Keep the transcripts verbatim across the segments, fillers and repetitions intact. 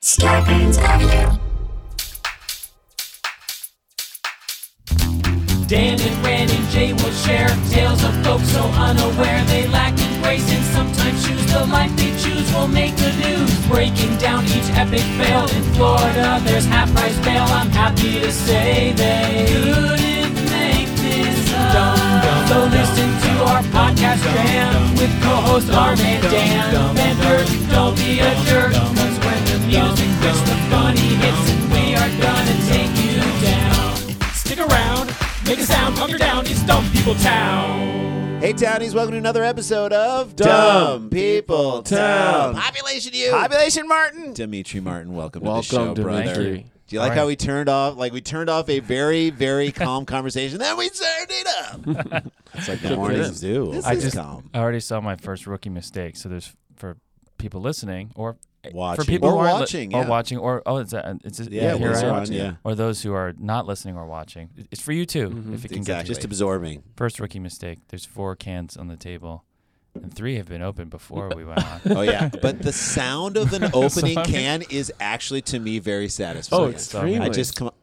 Scarpins Avenue. Dan and Ran and Jay will share tales of folks so unaware they lack in grace and sometimes choose the life they choose will make the news. Breaking down each epic fail in Florida, there's half price bail. I'm happy to say they couldn't make this up. So listen to our podcast jam with co-host Arm and Dan. Bender, don't be a jerk, cause when the music hits, the funny hits, and we are gonna take you down. Stick around. Make a sound, hunker down, it's Dumb People Town. Hey, Townies, welcome to another episode of Dumb Dumb People Town. Population you. Population Martin. Dimitri Martin, welcome, Welcome, to the show, brother. Dimitri. Do you like All how right. we turned off, like we turned off a very, very calm conversation, then we turned it up? It's like the mornings do. This I is just calm. I already saw my first rookie mistake. So there's for people listening or Watching. for people Or who aren't li- watching, or yeah. watching or oh it's a, it's a, Yeah, here those I are am. on, yeah. Or those who are not listening or watching. It's for you too if it can Exactly. get Just to you. absorbing. First rookie mistake. There's four cans on the table, and three have been opened before we went on. Oh, yeah. But the sound of an opening I mean- can is actually, to me, very satisfying. Oh, extremely. I just come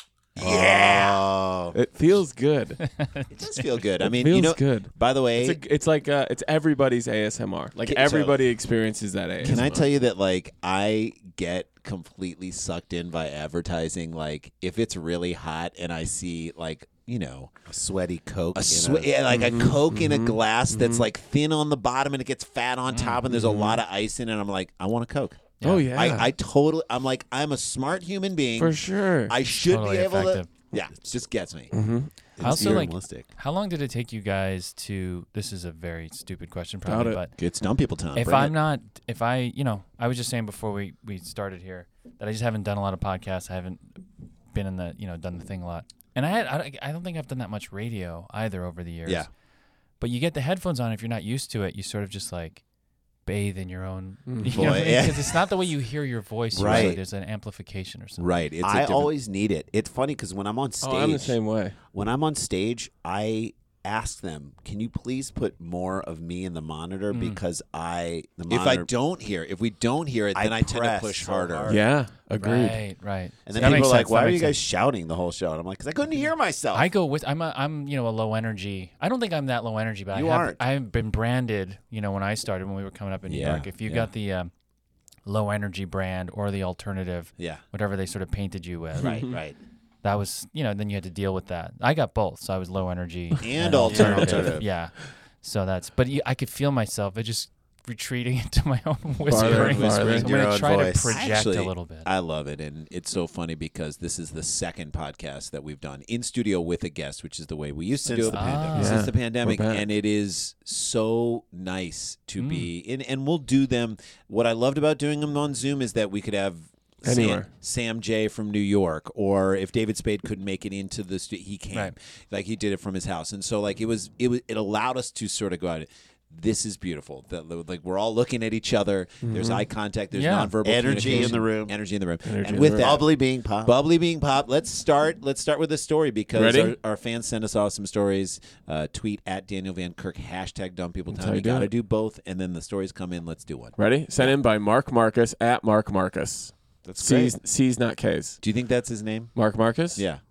Yeah. Oh. It feels good. It does feel good. I mean, feels you know, good. by the way, It's, a, it's like uh, it's everybody's A S M R. Like Can- everybody experiences that A S M R. Can I tell you that, like, I get completely sucked in by advertising. Like, if it's really hot and I see, like, you know, A sweaty Coke. a in swe- a- yeah, like Mhm, a Coke in a mhm, glass that's mhm. like thin on the bottom and it gets fat on top, and there's a lot of ice in it. And I'm like, I want a Coke. Oh yeah, I, I totally. I'm like, I'm a smart human being. for sure. I should Totally be able effective. to. Yeah, it just gets me. mm-hmm. It's I also like- journalistic. How long did it take you guys to? This is a very stupid question, Doubt probably, it. but It's dumb people time. if Bring I'm it. not, if I, you know, I was just saying before we, we started here that I just haven't done a lot of podcasts. I haven't been in the, you know, done the thing a lot. And I had, I, I don't think I've done that much radio either over the years. Yeah. But you get the headphones on. If you're not used to it, you sort of just like bathe in your own, Mm. you Boy, know what I mean? yeah. 'Cause it's not the way you hear your voice. usually. Right. There's an amplification or something. Right. It's a I different- always need it. It's funny because when I'm on stage, Oh, I'm the same way. when I'm on stage, I ask them, "Can you please put more of me in the monitor?" Mm. Because I, the If I monitor, don't hear, if we don't hear it, I then I, tend to press push so harder. hard. Yeah, agreed. Right, right. and So then that people makes are like, sense, "Why that are you makes guys sense. shouting the whole show?" And I'm like, "Because I couldn't hear myself." I go with I'm a I'm you know a low energy. I don't think I'm that low energy, but You I have aren't. I've been branded. You know when I started when we were coming up in New Yeah, York. If you yeah. got the um, low energy brand or the alternative, Yeah. whatever they sort of painted you with, right, right. that was you know then you had to deal with that. I got both, so I was low energy And alternative. Yeah, so that's but you, I could feel myself. It just retreating into my own Farther whispering. and farther. So I'm Your gonna own try voice. to project Actually, a little bit. I love it, and it's so funny because this is the second podcast that we've done in studio with a guest, which is the way we used to Since do it the pandemic. since Yeah, the pandemic, we're back. and it is so nice to Mm. be in. And we'll do them. What I loved about doing them on Zoom is that we could have. Sam, Anywhere. Sam J from New York, or if David Spade couldn't make it into the studio, he came, Right. like he did it from his house, and so like it was, it was, it allowed us to sort of go out. This is beautiful. That like we're all looking at each other. There's eye contact. There's Yeah. nonverbal Energy in the communication. room. Energy in the room. Energy and in with the that, room. Bubbly being pop. bubbly being pop. Let's start. Let's start with this story because Ready? our, our fans send us awesome stories. Uh, tweet at Daniel Van Kirk hashtag Dumb People That's Time. how You you do got to it. do both, and then the stories come in. Let's do one. Ready? Sent in by Mark Marcus at Mark Marcus. That's C's, C's not K's. Do you think that's his name? Mark Marcus? Yeah.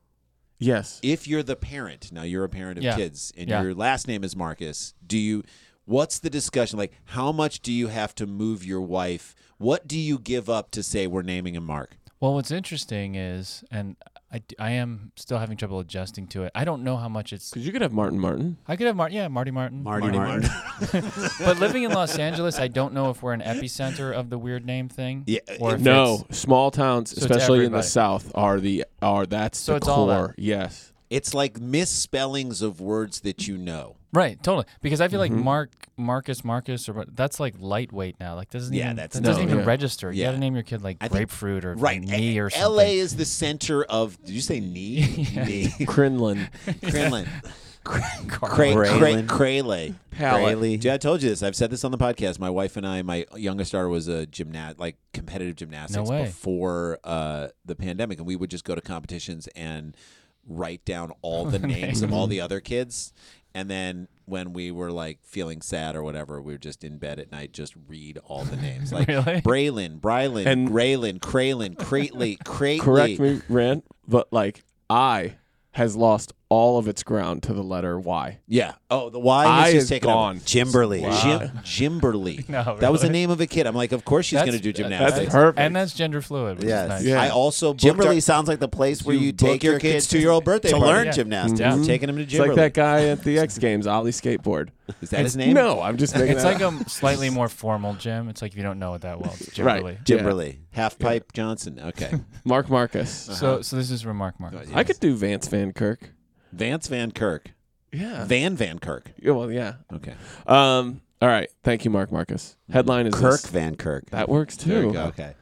Yes. If you're the parent, now you're a parent of Yeah. kids, and Yeah. your last name is Marcus, do you, what's the discussion? Like, how much do you have to move your wife? What do you give up to say we're naming him Mark? Well, what's interesting is, and I, d- I am still having trouble adjusting to it. I don't know how much it's. Because you could have Martin Martin. I could have Mar- yeah, Marty Martin. Marty, Marty Martin. But living in Los Angeles, I don't know if we're an epicenter of the weird name thing. Yeah, Or if No, it's- small towns, So it's especially in the everybody. South, are the are that's So the it's all core. that. Yes. It's like misspellings of words that you know. Right, totally. Because I feel like Mhm. Mark, Marcus, Marcus, or what- that's like lightweight now. Like doesn't Yeah, even that's- that doesn't no, even yeah. register. You Yeah. got to name your kid like I think- grapefruit or Right. knee or something. L A is the center of, did you say knee? knee. Crinlin. Crinlin. Carl. Cray, cray, Braylon. Crayley. Palette. Braley. Dude, I told you this. I've said this on the podcast. My wife and I, my youngest daughter was a gymnast, like competitive gymnastics way. before uh, the pandemic, and we would just go to competitions and write down all the names of all the other kids. And then when we were like feeling sad or whatever, we were just in bed at night, just read all the names like Really? Braylon, Brylan, And- Graylin, Craylin, Crately, Crately. Correct me, Rand, but like I has lost all of its ground to the letter Y. Yeah. Oh, the Y I has just is taken gone. over. Jimberly. Jim, Jimberly. No, That was the really? name of a kid. I'm like, of course she's That's- going to do that's gymnastics. That's perfect. And that's gender fluid, which Yes. is nice. Yeah. I also booked Jimberly our- sounds like the place where You you, book take your your kid's kids two-year-old birthday to party. learn Yeah. gymnastics. Yeah. I'm taking him to It's like Jimberly. that guy at the X Games, Ollie Skateboard. Is that his name? No, I'm just making It's that like up. a slightly more formal gym. It's like if you don't know it that well, it's Right. Jimberly. Yeah. Jimberly. Half pipe Johnson. Okay. Mark Marcus. So, so this is from Mark Mark. I could do Vance Van Kirk. Vance Van Kirk. Yeah. Van Van Kirk. Yeah, well, yeah. Okay. Um. All right. Thank you, Mark Marcus. Headline is Kirk this. Van Kirk. That works too. There we go. Okay.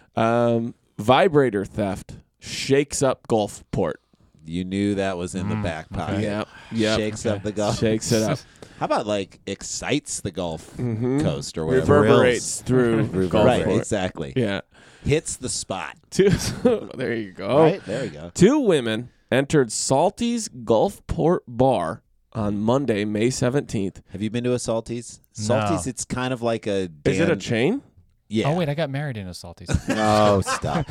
Um. Vibrator theft shakes up Gulfport. You knew that was in the back pocket. Yeah. Yeah. Shakes up the Gulf. Shakes it up. How about like excites the Gulf Mhm. Coast or whatever? Reverberates through Right. Gulfport. Exactly. Yeah. Hits the spot. Two. There you go. Right. There we go. Two women entered Salty's Gulfport bar on Monday, May seventeenth. Have you been to a Salty's? No. Salty's. It's kind of like a. Is it a Dan- chain? Yeah. Oh wait, I got married in a Salty's. Oh, stop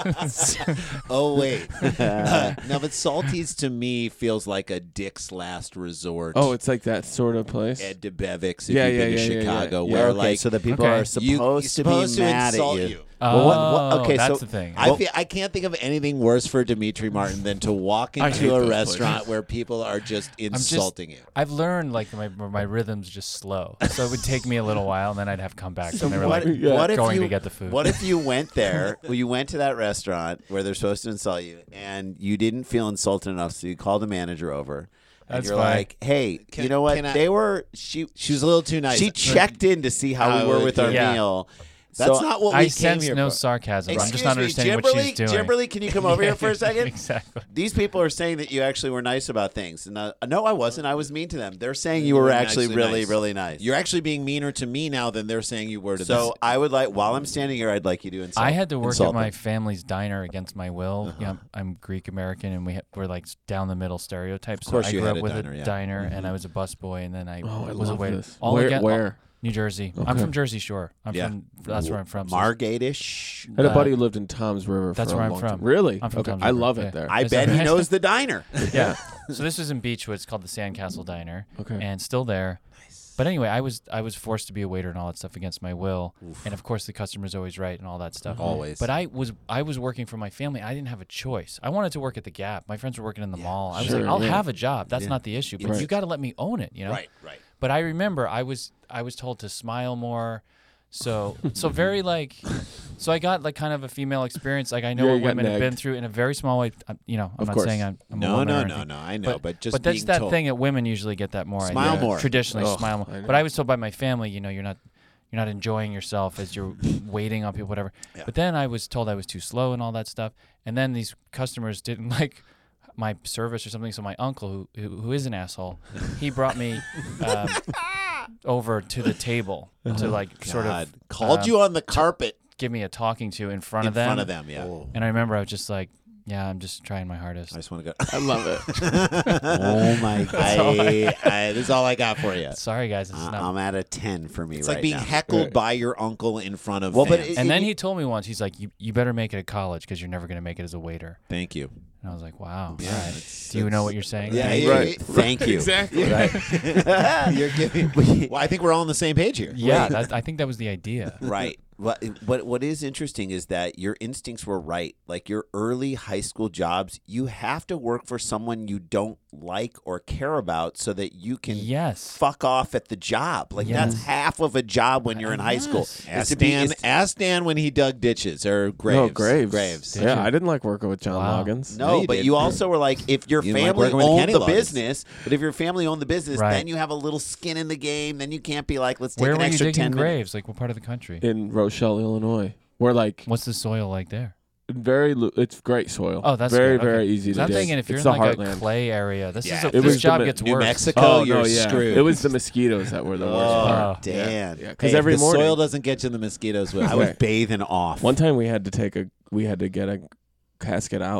it. Oh wait. Uh, no, but Salty's to me feels like a Dick's Last Resort. Oh, it's like that sort of place. Ed DeBevick's if Yeah, you've yeah, been to yeah, yeah, Chicago, yeah. where Okay, like so the people Okay. are you- supposed you're to supposed be to mad insult at you. you. Oh, Well, what- what- okay, that's so the thing. I feel, I can't think of anything worse for Dimitri Martin than to walk I hate into a those restaurant places. where people are just just- insulting you. I've learned like my my rhythm's just slow, so it would take me a little while, and then I'd have come back. So and they were what, like Yeah. what if going you to get the food. What if you went there? Well, you went to that restaurant where they're supposed to insult you, and you didn't feel insulted enough, so you called the manager over. And That's you're fine. like, "Hey, Can- you know what? can I- they were she She was a little too nice. she checked in to see how How we were it- with our yeah. meal." That's So- not what we I came sense here no for. sarcasm. I'm Excuse just not me, understanding Jimberly, what she's doing. Jimberly, can you come over here for a second? Exactly. These people are saying that you actually were nice about things. And uh, no, I wasn't. I was mean to them. They're saying you, You were weren't actually, actually really, nice. really nice. You're actually being meaner to me now than they're saying you were to so them. I would like, while I'm standing here, I'd like you to insult. I had to work insult at my them. family's diner against my will. You know, I'm Greek American, and we ha- we're like down the middle stereotypes. Of course so I you grew had up a with diner, a yeah. diner, and I was a busboy, and then I Oh, I was a love waiter. this. All Where- again- where? New Jersey. I'm Okay. from Jersey Shore. I'm Yeah. from. That's where I'm from. so- Margate-ish. I had a Uh, buddy who lived in Tom's River. that's for where a I'm long from. time. Really? I'm from okay. Tom's I River, love yeah. it there. I Is bet that he right? knows the diner. Yeah. So this was in Beechwood. It's called the Sandcastle Diner. Okay. And still there. But anyway, I was I was forced to be a waiter and all that stuff against my will. And of course, the customer's always right and all that stuff. Always. But I was I was working for my family. I didn't have a choice. I wanted to work at the Gap. My friends were working in the mall. I was sure, like, I'll yeah. have a job. That's Yeah. not the issue. But Right. you got to let me own it. You know. Right, right. But I remember I was I was told to smile more. So so very like, so I got like kind of a female experience. Like I know Yeah, what you got women have been negged. through in a very small way. Uh, You know, I'm Of not course. saying I'm, I'm a No, woman or no, anything. no, no. I know, but, just but that's being that told. thing that women usually get that more. I Smile think. more. Traditionally, Ugh, smile more. I know. But I was told by my family, you know, you're not you're not enjoying yourself as you're waiting on people, whatever. Yeah. But then I was told I was too slow and all that stuff. And then these customers didn't like my service or something. So my uncle, who who, who is an asshole, he brought me um, over to the table to like sort God. of called um, you on the carpet give me a talking to in front in of them. front of them. Yeah. And I remember I was just like, yeah, I'm just trying my hardest. I just want to go. I love it. Oh my god. I, I, this is all I got for you. Sorry, guys. This is I- not. I'm at a ten for me It's right like being now. heckled Right. by your uncle in front of Well, but fans. it- and then he told me once, he's like, you, you better make it at college because you're never going to make it as a waiter. Thank you. And I was like, wow. Yeah, all right. it's- Do you know it's- what you're saying? Yeah, Thank yeah, you. Right. yeah. Thank you. Exactly. You're giving. Well, I think we're all on the same page here. Yeah, that, I think that was the idea. Right. What, what what is interesting is that your instincts were right. Like your early high school jobs, you have to work for someone you don't like or care about so that you can Yes. fuck off at the job. Like Yes. that's half of a job when you're in high school. Yes. Is Ask to be- Dan, is- ask Dan when he dug ditches or graves. No, Graves. Graves. Did yeah, you? I didn't like working with John Wow. Loggins. No, No, you but did. you also were like, if your You didn't like family working with owned Kenny the Loggins. business, but if your family owned the business, Right. then you have a little skin in the game. Then you can't be like, let's take Where an were you extra digging ten minutes. graves? Like, what part of the country? In Rochelle, Illinois. We're like What's the soil like there? very. lo- It's great soil. Oh, that's very good. Okay. very easy to I'm dig. thinking if you're it's in the like heartland. a clay area, this Yeah. is a, It this was the job mi- gets New worse. Mexico, Oh you're no, yeah. screwed. It was the mosquitoes that were the worst Oh, part. Oh. Dan. Yeah, because Hey, every if the morning. soil doesn't get you, the mosquitoes will. I was Okay. bathing off. One time we had to take a we had to get a casket out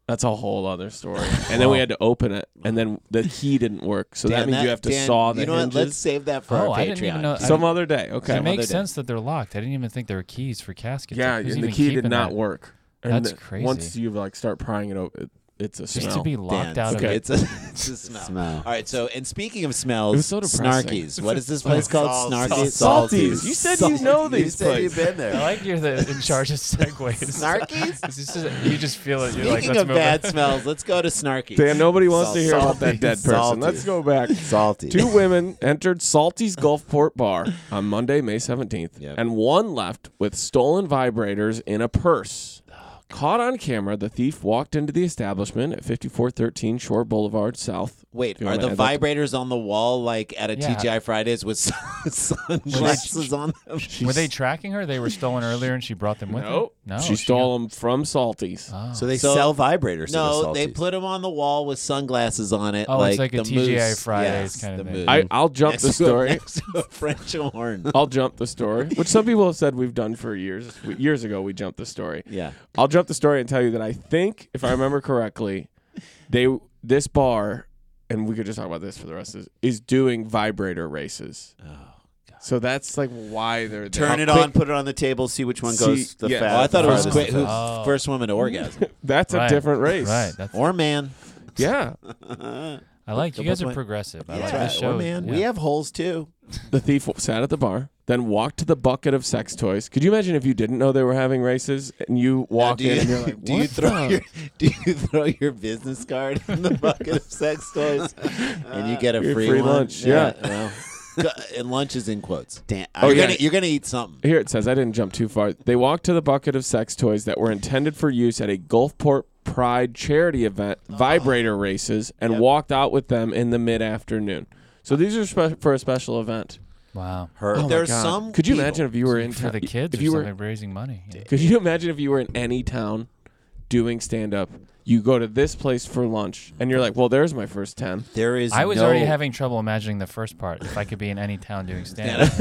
That's a whole other story. And then we had to open it, and then the key didn't work. So Dan, that means you have to Dan, saw the You know what? hinges. Let's save that for Oh, our I Patreon. didn't even know- I Some other day. Okay. It Some makes other day. sense that they're locked. I didn't even think there were keys for caskets. Yeah, Who's and the even key did keeping not that? work. And That's the- crazy. Once you like start prying it open, it's a Just smell. to be locked Dan, out okay. of it. It's a, it's a smell. Smell. All right. So, and speaking of smells, It was so depressing. Snarkies. What is this place called? Salt- Snarkies. Salt- Salties. You said you know these You said places. you've been there. I like you're the in charge of segues. Snarkies? It's just- you just feel it. You're like, Speaking let's of move bad it. smells, let's go to Snarkies. Dan, nobody wants Salt- to hear about salty. that dead person. Salty. Let's go back. Salty. Two women entered Salty's Gulfport bar on Monday, May seventeenth, Yep. and one left with stolen vibrators in a purse. Caught on camera, the thief walked into the establishment at fifty-four thirteen Shore Boulevard South. Wait, You are wanna the add that? vibrators on the wall like at a Yeah. T G I Fridays with sun- sunglasses on them? Were they tracking her? They were stolen earlier, and she brought them with Nope. her. No, she stole them from Salty's. Oh. So they So- sell vibrators. No, to the they Salties. put them on the wall with sunglasses on it. Oh, like it's like a the T G I moose. Fridays Yes, kind of the thing. moose. I, I'll jump next the to a- story. next to a French horn. I'll jump the story, which some people have said we've done for years. We, years ago, we jumped the story. Yeah. I'll jump the story and tell you that I think, if I remember correctly, they this bar, and we could just talk about this for the rest of this, is doing vibrator races. Oh, So that's like why they're there. Turn How it quick- on, put it on the table, see which one See, goes the yeah. fast. Oh, I thought it was farthest quick, the who's fast. Oh. first woman to orgasm. That's Right. a different race. Right. That's, Or man. Yeah. I like you Double guys are point. progressive. I Yeah, like or this show. man. Yeah. We have holes too. The thief sat at the bar, then walked to the bucket of sex toys. Could you imagine if you didn't know they were having races and you walk do you, in and you're like, do you what throw the- your do you throw your business card in the bucket of sex toys and you get a Your free, free lunch? lunch, yeah. well, and lunch is in quotes. Damn. Oh, you're yeah. gonna you're gonna eat something. Here it says, I didn't jump too far. They walked to the bucket of sex toys that were intended for use at a Gulfport Pride charity event, vibrator races, and Yep. walked out with them in the mid-afternoon. So these are spe- for a special event. Wow. Her. Oh my There's God. some Could you people- imagine if you were in For town- the kids If or you were, something, raising money. Yeah. could you imagine if you were in any town doing stand-up? You go to this place for lunch, and you're like, "Well, there's my first ten." There is. I was no, already having trouble imagining the first part. If I could be in any town doing stand-up.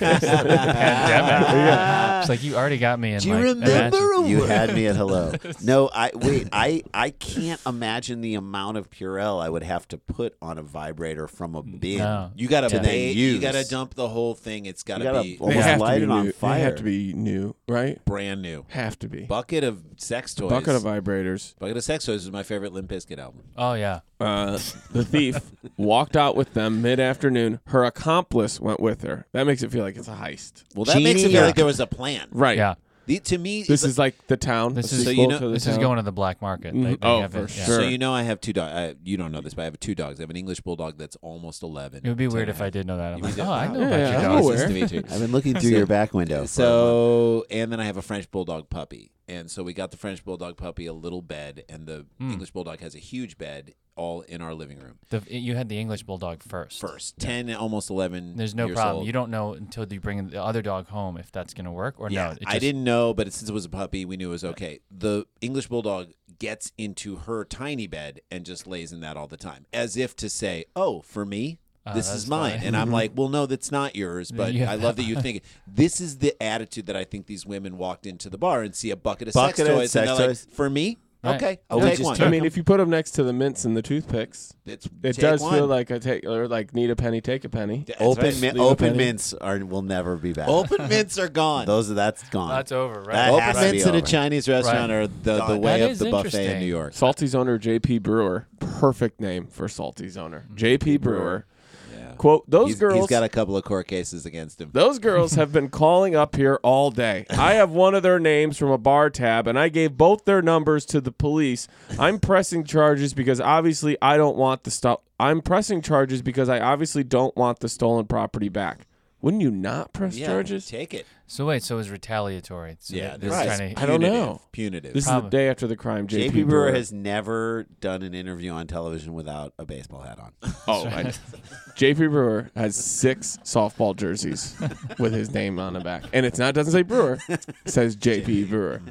Pandemic. It's like you already got me in. Do you like, remember imagine- you had me at hello? No, I wait. I I can't imagine the amount of Purell I would have to put on a vibrator from a bin. No. You gotta To then pay, you use. gotta dump the whole thing. It's gotta, gotta be almost They have light to it be on new. fire. They have to be new, right? brand new. Have to be. Bucket of sex toys. Bucket of vibrators. Bucket of sex toys is my favorite Limp Bizkit album. Oh yeah. Uh, the thief walked out with them mid-afternoon. Her accomplice went with her. That makes it feel like it's a heist. Well, that makes it Genie, feel uh, like there was a plan. Right. Yeah. The, to me, This the- is like the town. This a is- So sequel you know- to the This is town. going to the black market. Mhm. They- they Oh, have for it, yeah. sure. So you know I have two dogs. You don't know this, but I have two dogs. I have an English bulldog that's almost eleven. It would be ten weird and if a I half. did know that. I'm You like, did- oh, I know Yeah, about yeah, your I'm dogs. aware. Nice to meet you. I've been looking through your back window. for a month. So, and then I have a French bulldog puppy. And so we got the French bulldog puppy a little bed, and the Hmm. English bulldog has a huge bed all in our living room. The, you had the English bulldog first. First, ten, almost eleven. There's no years problem. old. You don't know until you bring the other dog home if that's going to work or Yeah, no. It I just- didn't know, but since it was a puppy, we knew it was okay. The English bulldog gets into her tiny bed and just lays in that all the time, as if to say, "Oh, for me, Oh, this that's is mine." funny. And I'm like, "Well, no, that's not yours." But Yeah. I love that you think it. This is the attitude that I think these women walked into the bar and see a bucket of Bucket sex of toys, sex and they're toys. like, "For me, Right. okay, Oh, I'll we take just one." took- I mean, if you put them next to the mints and the toothpicks, It's, it take does one. feel like a take or like need a penny, take a penny. That's open right. min- Leave a open penny. mints are will never be back. Open mints are gone. Those are that's gone. That's over, right? That Open has to be mints in a over. Chinese restaurant Right. are the, the Gone. way That of is the buffet in interesting. New York. Salty's owner J P Brewer, perfect name for Salty's owner. J P Brewer. Yeah. Quote, those He's, girls he's got a couple of court cases against him. Those girls have been calling up here all day. I have one of their names from a bar tab, and I gave both their numbers to the police. I'm pressing charges because obviously I don't want the stuff. I'm pressing charges because I obviously don't want the stolen property back. Wouldn't you not press Yeah, charges? take it. So wait, so it was retaliatory. So Yeah, this this is is kind I of don't punitive, know. Punitive. This is Probably. the day after the crime. J J P P Brewer Brewer has never done an interview on television without a baseball hat on. Oh, I, J P Brewer has six softball jerseys with his name on the back, and it's not doesn't say Brewer, it says J P Brewer.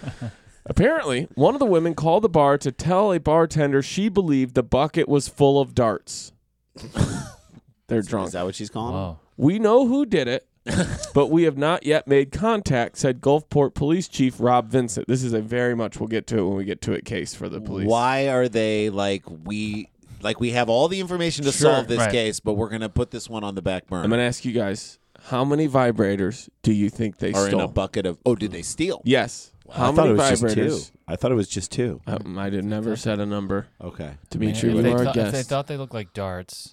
Apparently, one of the women called the bar to tell a bartender she believed the bucket was full of darts. They're drunk. Is that what she's calling him? Whoa. We know who did it, but we have not yet made contact, said Gulfport Police Chief Rob Vincent. This is a very much, we'll get to it when we get to it, case for the police. Why are they like we like we have all the information to Sure. solve this Right. case, but we're gonna put this one on the back burner? I'm going to ask you guys, how many vibrators do you think they or stole? in a bucket of oh, did they steal? Yes. How I thought many it was vibrators? just two. I thought it was just two. Um, I did never set a number. Okay. I mean, Dimitri, if, you they are a thought, if they guest. thought they looked like darts,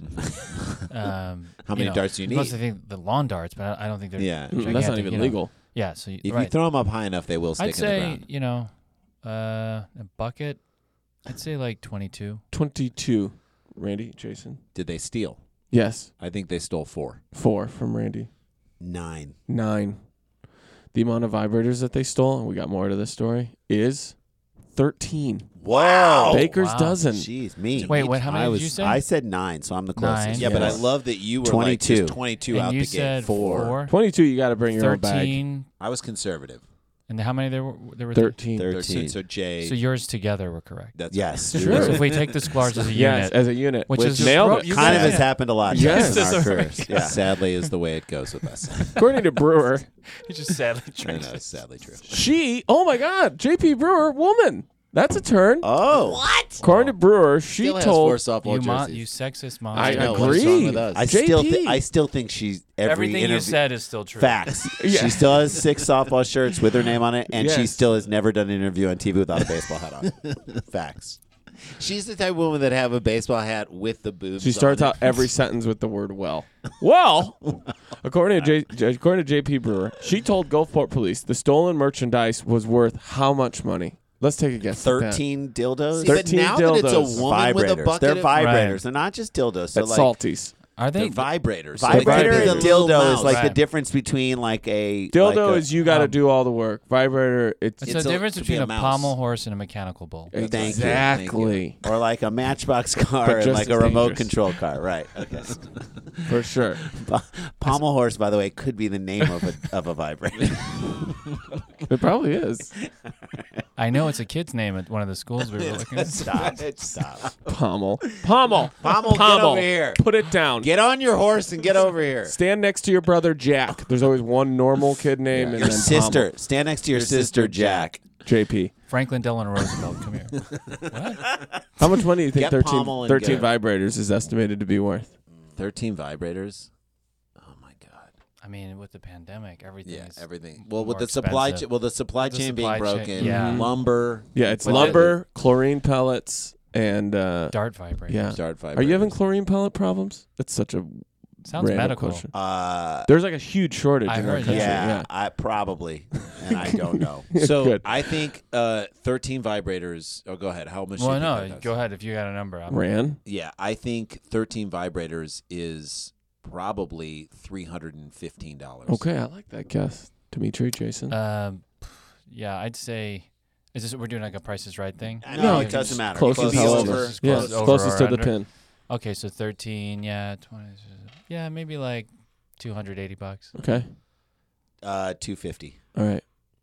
um, How many you know, darts do you unless need? they think the lawn darts, but I I don't think they're. Yeah. Mm, That's not gigantic, even you know. legal. Yeah, so you, If right. you throw them up high enough, they will stick I'd in the say ground. you know, uh, a bucket. I'd say like twenty-two. twenty-two. Randy, Jason? Did they steal? Yes. I think they stole four. Four from Randy. Nine. Nine. The amount of vibrators that they stole, and we got more to this story, is thirteen. Wow. Baker's wow. dozen. Jeez, me. Wait, what? How many I did was, you say? I said nine, so I'm the closest. Nine. Yeah, but I Yes. love that you were twenty-two. like just twenty-two and out you the said gate. four. twenty-two, you got to bring your own bag. Thirteen. I was conservative. And how many there were? There were thirteen. Thir- So, thirteen. so Jay. So yours together were correct. that's Yes. Sure. So if we take the squares as a Yes, unit, as a unit. which, is nailed bro- it. you kind of guys- has happened a lot Yes. in our Yes. careers. Yeah. Sadly, is the way it goes with us. According to Brewer, He just sadly I drinks. know, it's sadly true. she, oh my God, J P Brewer, woman. That's a turn. Oh. What? According to Brewer, she Still has told. four softball You, mo- jerseys. you sexist mom. I know, agree. what's wrong with us? I J P. still, thi- I still think she's every Everything interview. you said is still true. Facts. Yeah. She still has six softball shirts with her name on it, and she Yes. still has never done an interview on T V without a baseball hat on. Facts. She's the type of woman that have a baseball hat with the boobs. She starts on out every sentence with the word "well." Well, according to J, J- according to J P Brewer, she told Gulfport Police the stolen merchandise was worth how much money? Let's take a guess. at that. Thirteen dildos. See, but thirteen now that it's a dildos. woman with a vibrators. bucket They're of vibrators. Right. They're not just dildos. So That's like, salties. Are They're they? vibrators. Vibrator They could be and the little dildo is mouse. like the Right. difference between like a Dildo like a- is you got to um, do all the work. Vibrator, it's, It's, It's the a- difference to be between a a, mouse. pommel horse and a mechanical bull. Thank you. exactly or like a Matchbox But car and just like as a remote dangerous. control car. Right. Okay. for sure. Po- Pommel horse, by the way, could be the name of a of a vibrator. It probably is. I know it's a kid's name at one of the schools we were looking at. Stop. Stop. Pommel, pommel, Pommel, get pommel. over here. Put it down. Get on your horse and get over here. Stand next to your brother Jack. There's always one normal kid name and Your then sister. Pommel. Stand next to your, Your sister, sister, Jack. J P. Franklin Delano Roosevelt, come here. How much money do you think Get thirteen, Pommel and thirteen go. vibrators is estimated to be worth? Thirteen vibrators. Oh my god. I mean, with the pandemic, everything Yeah, is everything. Well, with more the supply, expensive. cha- well, the supply The chain supply being chain, broken, yeah. lumber, Yeah, it's But lumber, chlorine pellets, and uh, dart vibrators. yeah. start vibrators. Are you having chlorine pellet problems? That's such a Sounds random medical. question. Uh, There's like a huge shortage I in our heard that. country. yeah, Yeah. I probably, and I don't know. So Good. I think uh, thirteen vibrators. Oh, go ahead. How much? do you Well, think no, that go does? ahead if you got a number. I'm, Ran. Yeah, I think thirteen vibrators is probably three hundred and fifteen dollars. Okay, I like that guess. Dimitri, Jason. Um, yeah, I'd say. Is this we're doing like a Price is Right thing? No, No, it doesn't matter. Closest, Close however. over. Yeah, Close over closest or to the under. pin. Okay, so thirteen. Yeah, twenty. Yeah, maybe like two hundred eighty bucks. Okay. Uh, two fifty. All right.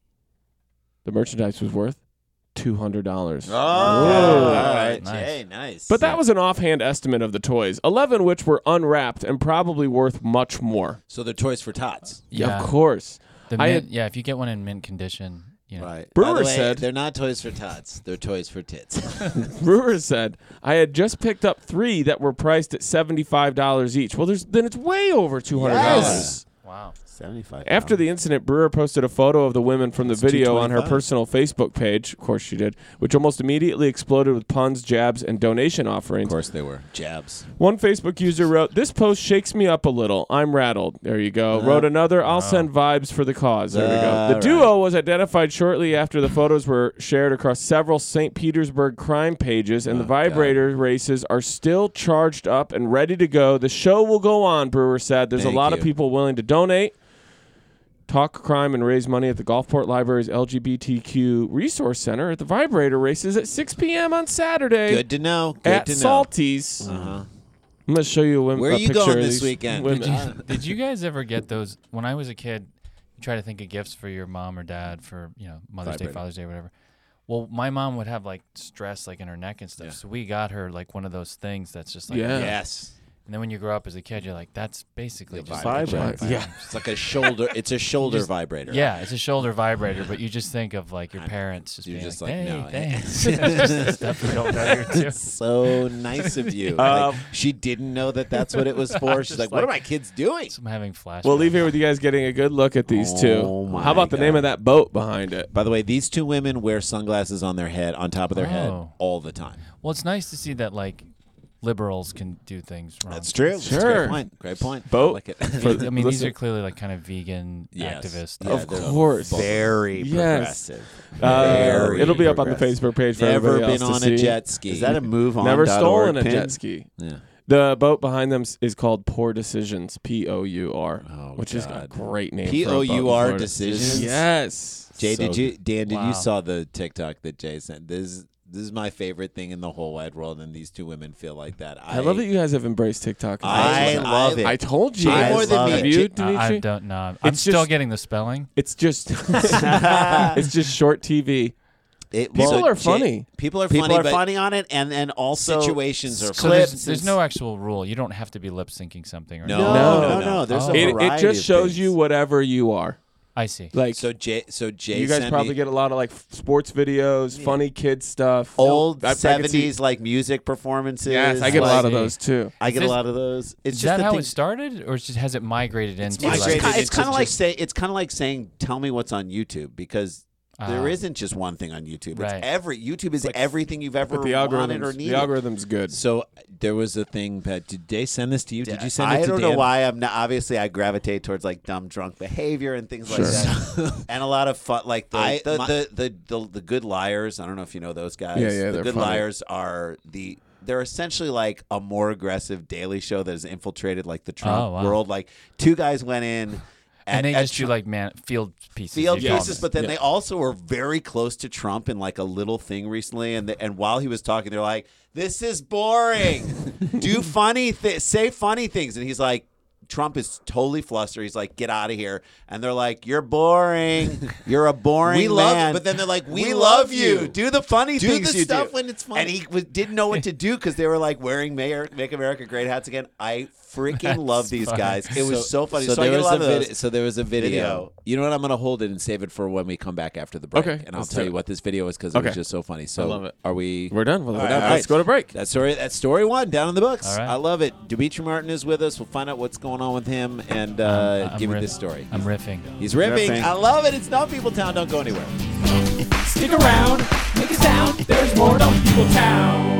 The merchandise was worth two hundred dollars. Oh, all right, Nice. Jay, nice. But that was an offhand estimate of the toys, eleven which were unwrapped and probably worth much more. So they're toys for tots. Yeah, Of course. The I mint, had- yeah, if you get one in mint condition, you know. Right. Brewer By the way, said- they're not toys for tots. They're toys for tits. Brewer said, I had just picked up three that were priced at seventy-five dollars each. Well, there's then it's way over two hundred dollars. Yes. Wow. seventy-five. After the incident, Brewer posted a photo of the women from the It's video on her two twenty-five. personal Facebook page, of course she did, which almost immediately exploded with puns, jabs, and donation Of offerings. course they were. Jabs. One Facebook user wrote, "This post shakes me up a little. I'm rattled." There you go. Uh, wrote another, "I'll send vibes for the cause." There we go. The all duo was identified shortly after the photos were shared across several Saint Petersburg crime pages, and the Oh, vibrator races are still charged up and ready to go. The show will go on, Brewer said. There's Thank a lot you. of people willing to donate, talk crime, and raise money at the Gulfport Library's L G B T Q Resource Center at the vibrator races at six p.m. on Saturday Good to know. Good at to know. Salty's. Uh-huh. I'm going to show you a, wim- Where a are you picture going of this these weekend? women. Did you, did you guys ever get those? When I was a kid, you try to think of gifts for your mom or dad for, you know, Mother's Day, Vibrator. Father's Day, whatever. Well, my mom would have like stress like in her neck and stuff. Yeah. So we got her like one of those things that's just like, Yeah. Yes. And then when you grow up as a kid, you're like, that's basically The just vibrator. like a giant Yeah. vibrator. It's like a shoulder. It's a shoulder just- vibrator. Yeah, it's a shoulder vibrator, but you just think of like your parents just You're being just like, like, hey, no. thanks. That's just the stuff you don't know you're doing. So nice of you. Um, like, she didn't know that that's what it was for. She's just like, "What are like- my kids doing?" I'm having flashbacks. We'll leave here with you guys getting a good look at these Oh two. my How about the name God. of that boat behind it? By the way, these two women wear sunglasses on their head, on top of their head, Oh. all the time. Well, it's nice to see that like liberals can do things wrong. That's true. That's a Sure. great point. Great point. Boat. I like it. For- I mean, these listen- are clearly like kind of vegan Yes. activists. Yeah, Of they're course. Very Yes. progressive. Uh, Very it'll be up on the progressive. Facebook page for Never everybody been else on to a see. jet ski. Is that a move on? Never dot stolen org a pin? jet ski. Yeah. The boat behind them s- is called Poor Decisions, P O U R, Oh, which is a God. great name. P for a O boat in U R Florida. Decisions? Yes. Jay, So did you? Dan, did Wow. you saw the TikTok that Jay sent? This this is my favorite thing in the whole wide world, and these two women feel like that. I love that you guys have embraced TikTok. I I love it. I told you. I more than love me. it. Have you, J- Uh, I Dimitri? don't know. I'm It's still just- getting the spelling. It's just it's just short T V. It, People well, are Jay- funny. People are people funny, are but funny on it, and and also situations are So clips. there's, there's and no actual rule. You don't have to be lip syncing something. Or No, No, anything. no, no, no. no. There's Oh. a It, it variety just of shows things. you whatever you are. I see. Like so Jay, so Jay, you guys sent probably me, get a lot of like f- sports videos, funny kid stuff, old I- I could see- seventies like music performances. Yes, I get a like- lot of see. those too. I get Is a lot of those. It's Is just that the how thing- it started, or is just has it migrated into? It's, migrated like, ki- it's into kind of like just- say it's kind of like saying, "Tell me what's on YouTube," because there Ah. isn't just one thing on YouTube. It's Right. every YouTube is like- everything you've ever But the wanted or algorithms, needed. the algorithm's good. So there was a thing. Pat, did they send this to you? Did you send it I to don't Dan? know why I'm not. Obviously, I gravitate towards like dumb drunk behavior and things Sure. like that, and a lot of fun, like the I- the, my- the, the the the Good Liars. I don't know if you know those guys. Yeah, yeah, The they're Good funny. Liars are the. They're essentially like a more aggressive Daily Show that has infiltrated like the Trump Oh, wow. world. Like two guys went in. At, and they at just do Trump- like man field pieces. field you call pieces, them. but then Yeah. they also were very close to Trump in like a little thing recently. And the, and while he was talking, they're like, "This is boring. Do funny, th- say funny things." And he's like, Trump is totally flustered. He's like, "Get out of here!" And they're like, "You're boring. You're a boring We love, man." but then they're like, "We, we love you. Do the funny Do things the you stuff do." when it's funny." And he was, didn't know what to do because they were like wearing Make, Make America Great hats again. I freaking love these funny. guys. It was so, funny. So, So, I there get a was lot a of vid- those. so there was a video. Video. You know what? I'm going to hold it and save it for when we come back after the break. Okay, And I'll let's tell do you it. what this video is because it Okay. was just so funny. So love it. Are we? We're done. We're All done. right, all Let's right. go to break. That story. That story one down in the books. All right. I love it. Dimitri Martin is with us. We'll find out what's going on with him and uh, Um, I'm give you riff- this story. I'm riffing. He's ripping. riffing. I love it. It's Dumb People Town. Don't go anywhere. Stick around, make a sound. There's more Dumb People Town.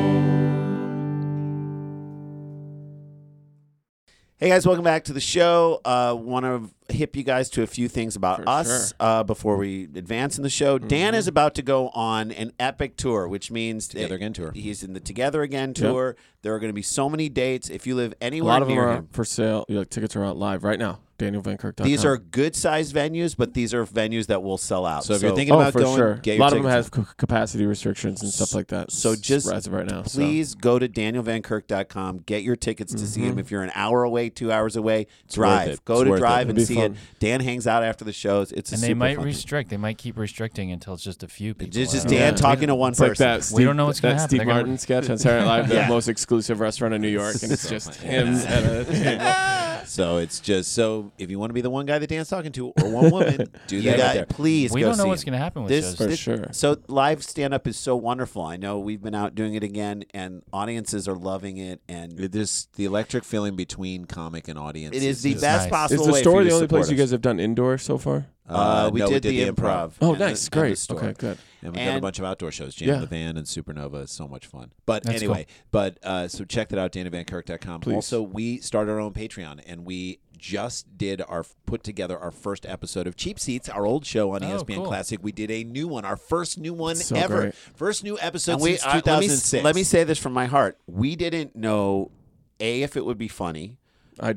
Hey guys, welcome back to the show. Uh, Want to hip you guys to a few things about For us sure. uh, before we advance in the show. Dan is about to go on an epic tour, which means Together that Again tour. He's in the Together Again tour. There are going to be so many dates. If you live A anywhere lot of them near are him, for sale. Like, tickets are out live right now. Daniel Van Kirk dot com. these are good-sized venues, but these are venues that will sell out. So if you're thinking oh, about for going, sure. get A your lot of them tickets. have c- capacity restrictions and stuff like that. So s- just as of right now. so. please go to daniel van kirk dot com. Get your tickets to see Mm-hmm. him. If you're an hour away, two hours away, worth drive. it. Go It's to worth it. drive It'll and be see fun. it. Dan hangs out after the shows. It's a And super they might fun thing. restrict. They might keep restricting until it's just a few people. It's I just don't Dan know. talking to one It's like person. that. Steve, We don't know what's gonna that happen. Steve They're gonna- Martin sketch on Saturday Night Live, the Yeah. most exclusive restaurant in New York, and it's just him at a table. So it's just so if you want to be the one guy that Dan's talking to or one woman, do You that got- right there. please We go don't know see what's him. going to happen with This- shows. For this- sure. So live stand-up is so wonderful. I know we've been out doing it again, and audiences are loving it. And It is the electric feeling between comic and audience. it is the just- best nice. possible Is the way store for you the to only place support you us. guys have done indoor so far? Uh, we, no, did the improv. Oh, and the- nice, and the great. store. Okay, good. And we've done a And- bunch of outdoor shows. Jam Yeah. the Van and Supernova is so much fun. But That's anyway, but uh, so check that out, dana van kirk dot com. Please. Also, we started our own Patreon, and we just did our put together our first episode of Cheap Seats, our old show on E Oh, S P N cool. Classic. We did a new one, our first new one So ever, great. first new episode And we, since I- two let, me, thousand s- six. let me say this from my heart. We didn't know, A, if it would be funny. I did.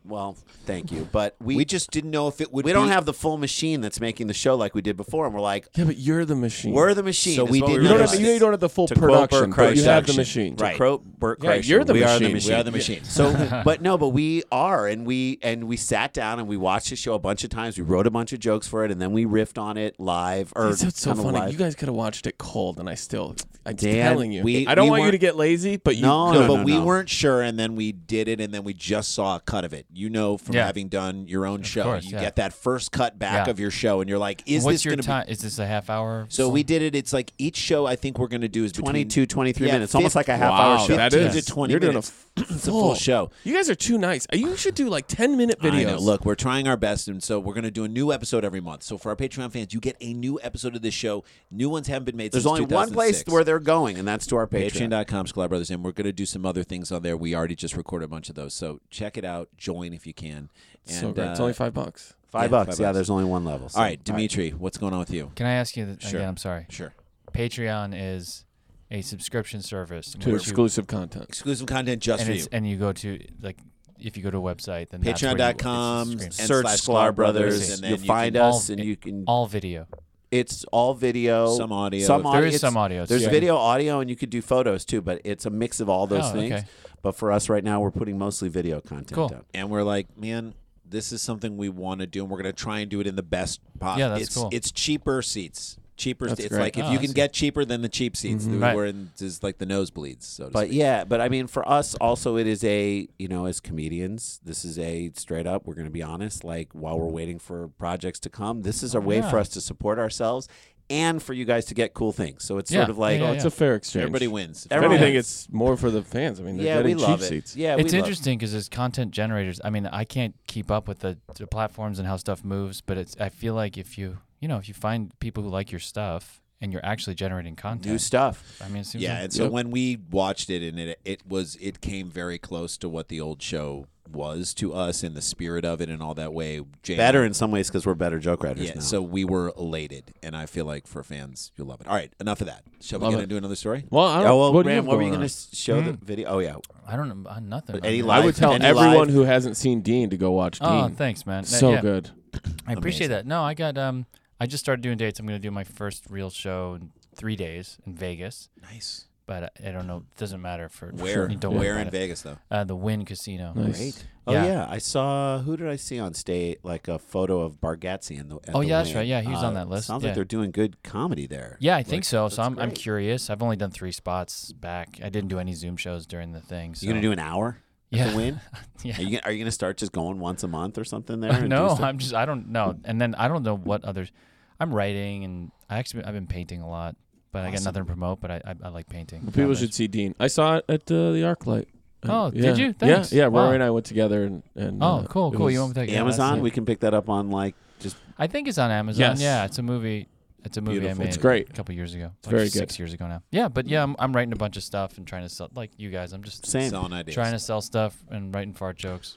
Well, thank you, but we We just didn't know if it would. we be, don't have the full machine that's making the show like we did before, and we're like, Yeah, but you're the machine. we're the machine. So is we what didn't you were don't have doing. you, know, you don't have the full To quote production, Bert but you have the Kreischer. machine. To Right. quote Bert Yeah, Kreischer, you're the we are machine. the machine. We are the machine. So, but no, but we are, and we and we sat down and we watched the show a bunch of times. We wrote a bunch of jokes for it, and then we riffed on it live. Or It's so kinda funny. live. You guys could have watched it cold, and I still, I'm Dan, telling you, we- I don't we want you weren't- to get lazy, but you, No, No, no, but no, we no. weren't sure, and then we did it, and then we just saw a cut of it. You know, from Yeah. having done your own show, course, you yeah. get that first cut back Yeah. of your show, and you're like, "Is What's this your going to time? Is this a half hour? be?" So we did it. It's like each show. I think we're going to do is between twenty-two, twenty-three Yeah, minutes, almost fifty like a half wow, hour show. that fifteen is. to twenty You're doing a minutes. f- It's a full show. You guys are too nice. You should do like ten minute videos. I know. Look, we're trying our best, and so we're going to do a new episode every month. So for our Patreon fans, you get a new episode of this show. New ones haven't been made There's since only one two thousand six. place where they're going, and that's to our Patreon. Patreon.com, Sklar Brothers, and we're going to do some other things on there. We already just recorded a bunch of those, so check it out. Join if you can. And, so great. It's uh, only five bucks. Five Yeah, bucks. five yeah, bucks. there's only one level. so- All right, Dimitri, what's going on with you? Can I ask you th- Sure. again? I'm sorry. Sure. Patreon is a subscription service To which you- exclusive content. Exclusive content just and for it's you. and you go to like if you go to a website, then that's where you- Patreon.com it's a and screen. Search slash Sklar Sklar Brothers. Brothers, and then You'll you find can- us, all- and you can. all video. It's all video, Some audio. Some There audio. is it's- some audio. There's Yeah. video, audio, and you could do photos too. But it's a mix of all those Oh, things. okay. But for us right now, we're putting mostly video content Cool. out. and we're like, man, this is something we want to do, and we're going to try and do it in the best possible. Yeah, that's it's, cool. It's cheaper seats. Cheaper. That's It's great. like if Oh, you I can see. get cheaper than the cheap seats, Mhm. the- Right. we're in is like the nosebleeds. So to But speak. yeah, but I mean, for us also, it is a you know, as comedians, this is a straight up. We're going to be honest. Like while we're waiting for projects to come, this is a way yeah. for us to support ourselves and for you guys to get cool things. So it's Yeah, sort of like yeah, Oh, yeah. it's a fair exchange. everybody wins. If Everyone anything, wins. it's more for the fans. I mean, they're yeah, we getting love cheap it. seats. Yeah, It's we love- interesting because as content generators, I mean, I can't keep up with the, the platforms and how stuff moves, but it's I feel like if you you know if you find people who like your stuff and you're actually generating content, new stuff. I mean, it seems Yeah, like, and so Yep. when we watched it, and it it was it came very close to what the old show was to us in the spirit of it and all that way. Jane, Better in some ways because we're better joke writers Yeah, now. so we were elated, and I feel like for fans, you'll love it. All right, enough of that. Shall we Love get it. into another story? Well, I don't. oh well, what do you Ram, have what were you going going on? to show the Hmm. video? Oh yeah, I don't know uh, nothing. Any I mean, I live- would tell Any everyone live- who hasn't seen Dean to go watch Oh, Dean. thanks, man. Uh, So yeah, good. I appreciate Amazing. that. No, I got um, I just started doing dates. I'm going to do my first real show in three days in Vegas, Nice. but I, I don't know. It doesn't matter for Where? You don't worry Where about in it. Vegas though? Uh, the Wynn Casino. Nice. great. Oh Yeah. yeah. I saw. Who did I see on stage? Like a photo of Bargatze in the. at Oh, the yeah, that's Wing. right. Yeah, he was on Uh, that list. Sounds Yeah. like they're doing good comedy there. Yeah, I think Like, so. So that's I'm I'm great. curious. I've only done three spots back. I didn't do any Zoom shows during the thing. So. You gonna do an hour? At Yeah. the Win? Yeah. Are you gonna, are you gonna start just going once a month or something there? and do no, stuff? I'm just I don't know. And then I don't know what others. I'm writing and I actually I've been painting a lot, but I got Awesome. nothing to promote. But I I, I like painting. Well, people should see Dean. I saw it at uh, the ArcLight. Oh, yeah. did you? Thanks. Yeah, yeah. Wow. Rory and I went together, and, and Oh, uh, cool, it cool. was- You want me to take Amazon. Yeah, We can pick that up on like just. I think it's on Amazon. Yes. Yeah, it's a movie. It's a movie Beautiful. I made It's great. a couple years ago. It's like very six good. years ago now. Yeah, but yeah, I'm, I'm writing a bunch of stuff and trying to sell. Like you guys, I'm just Same. Selling ideas. trying to sell stuff and writing fart jokes.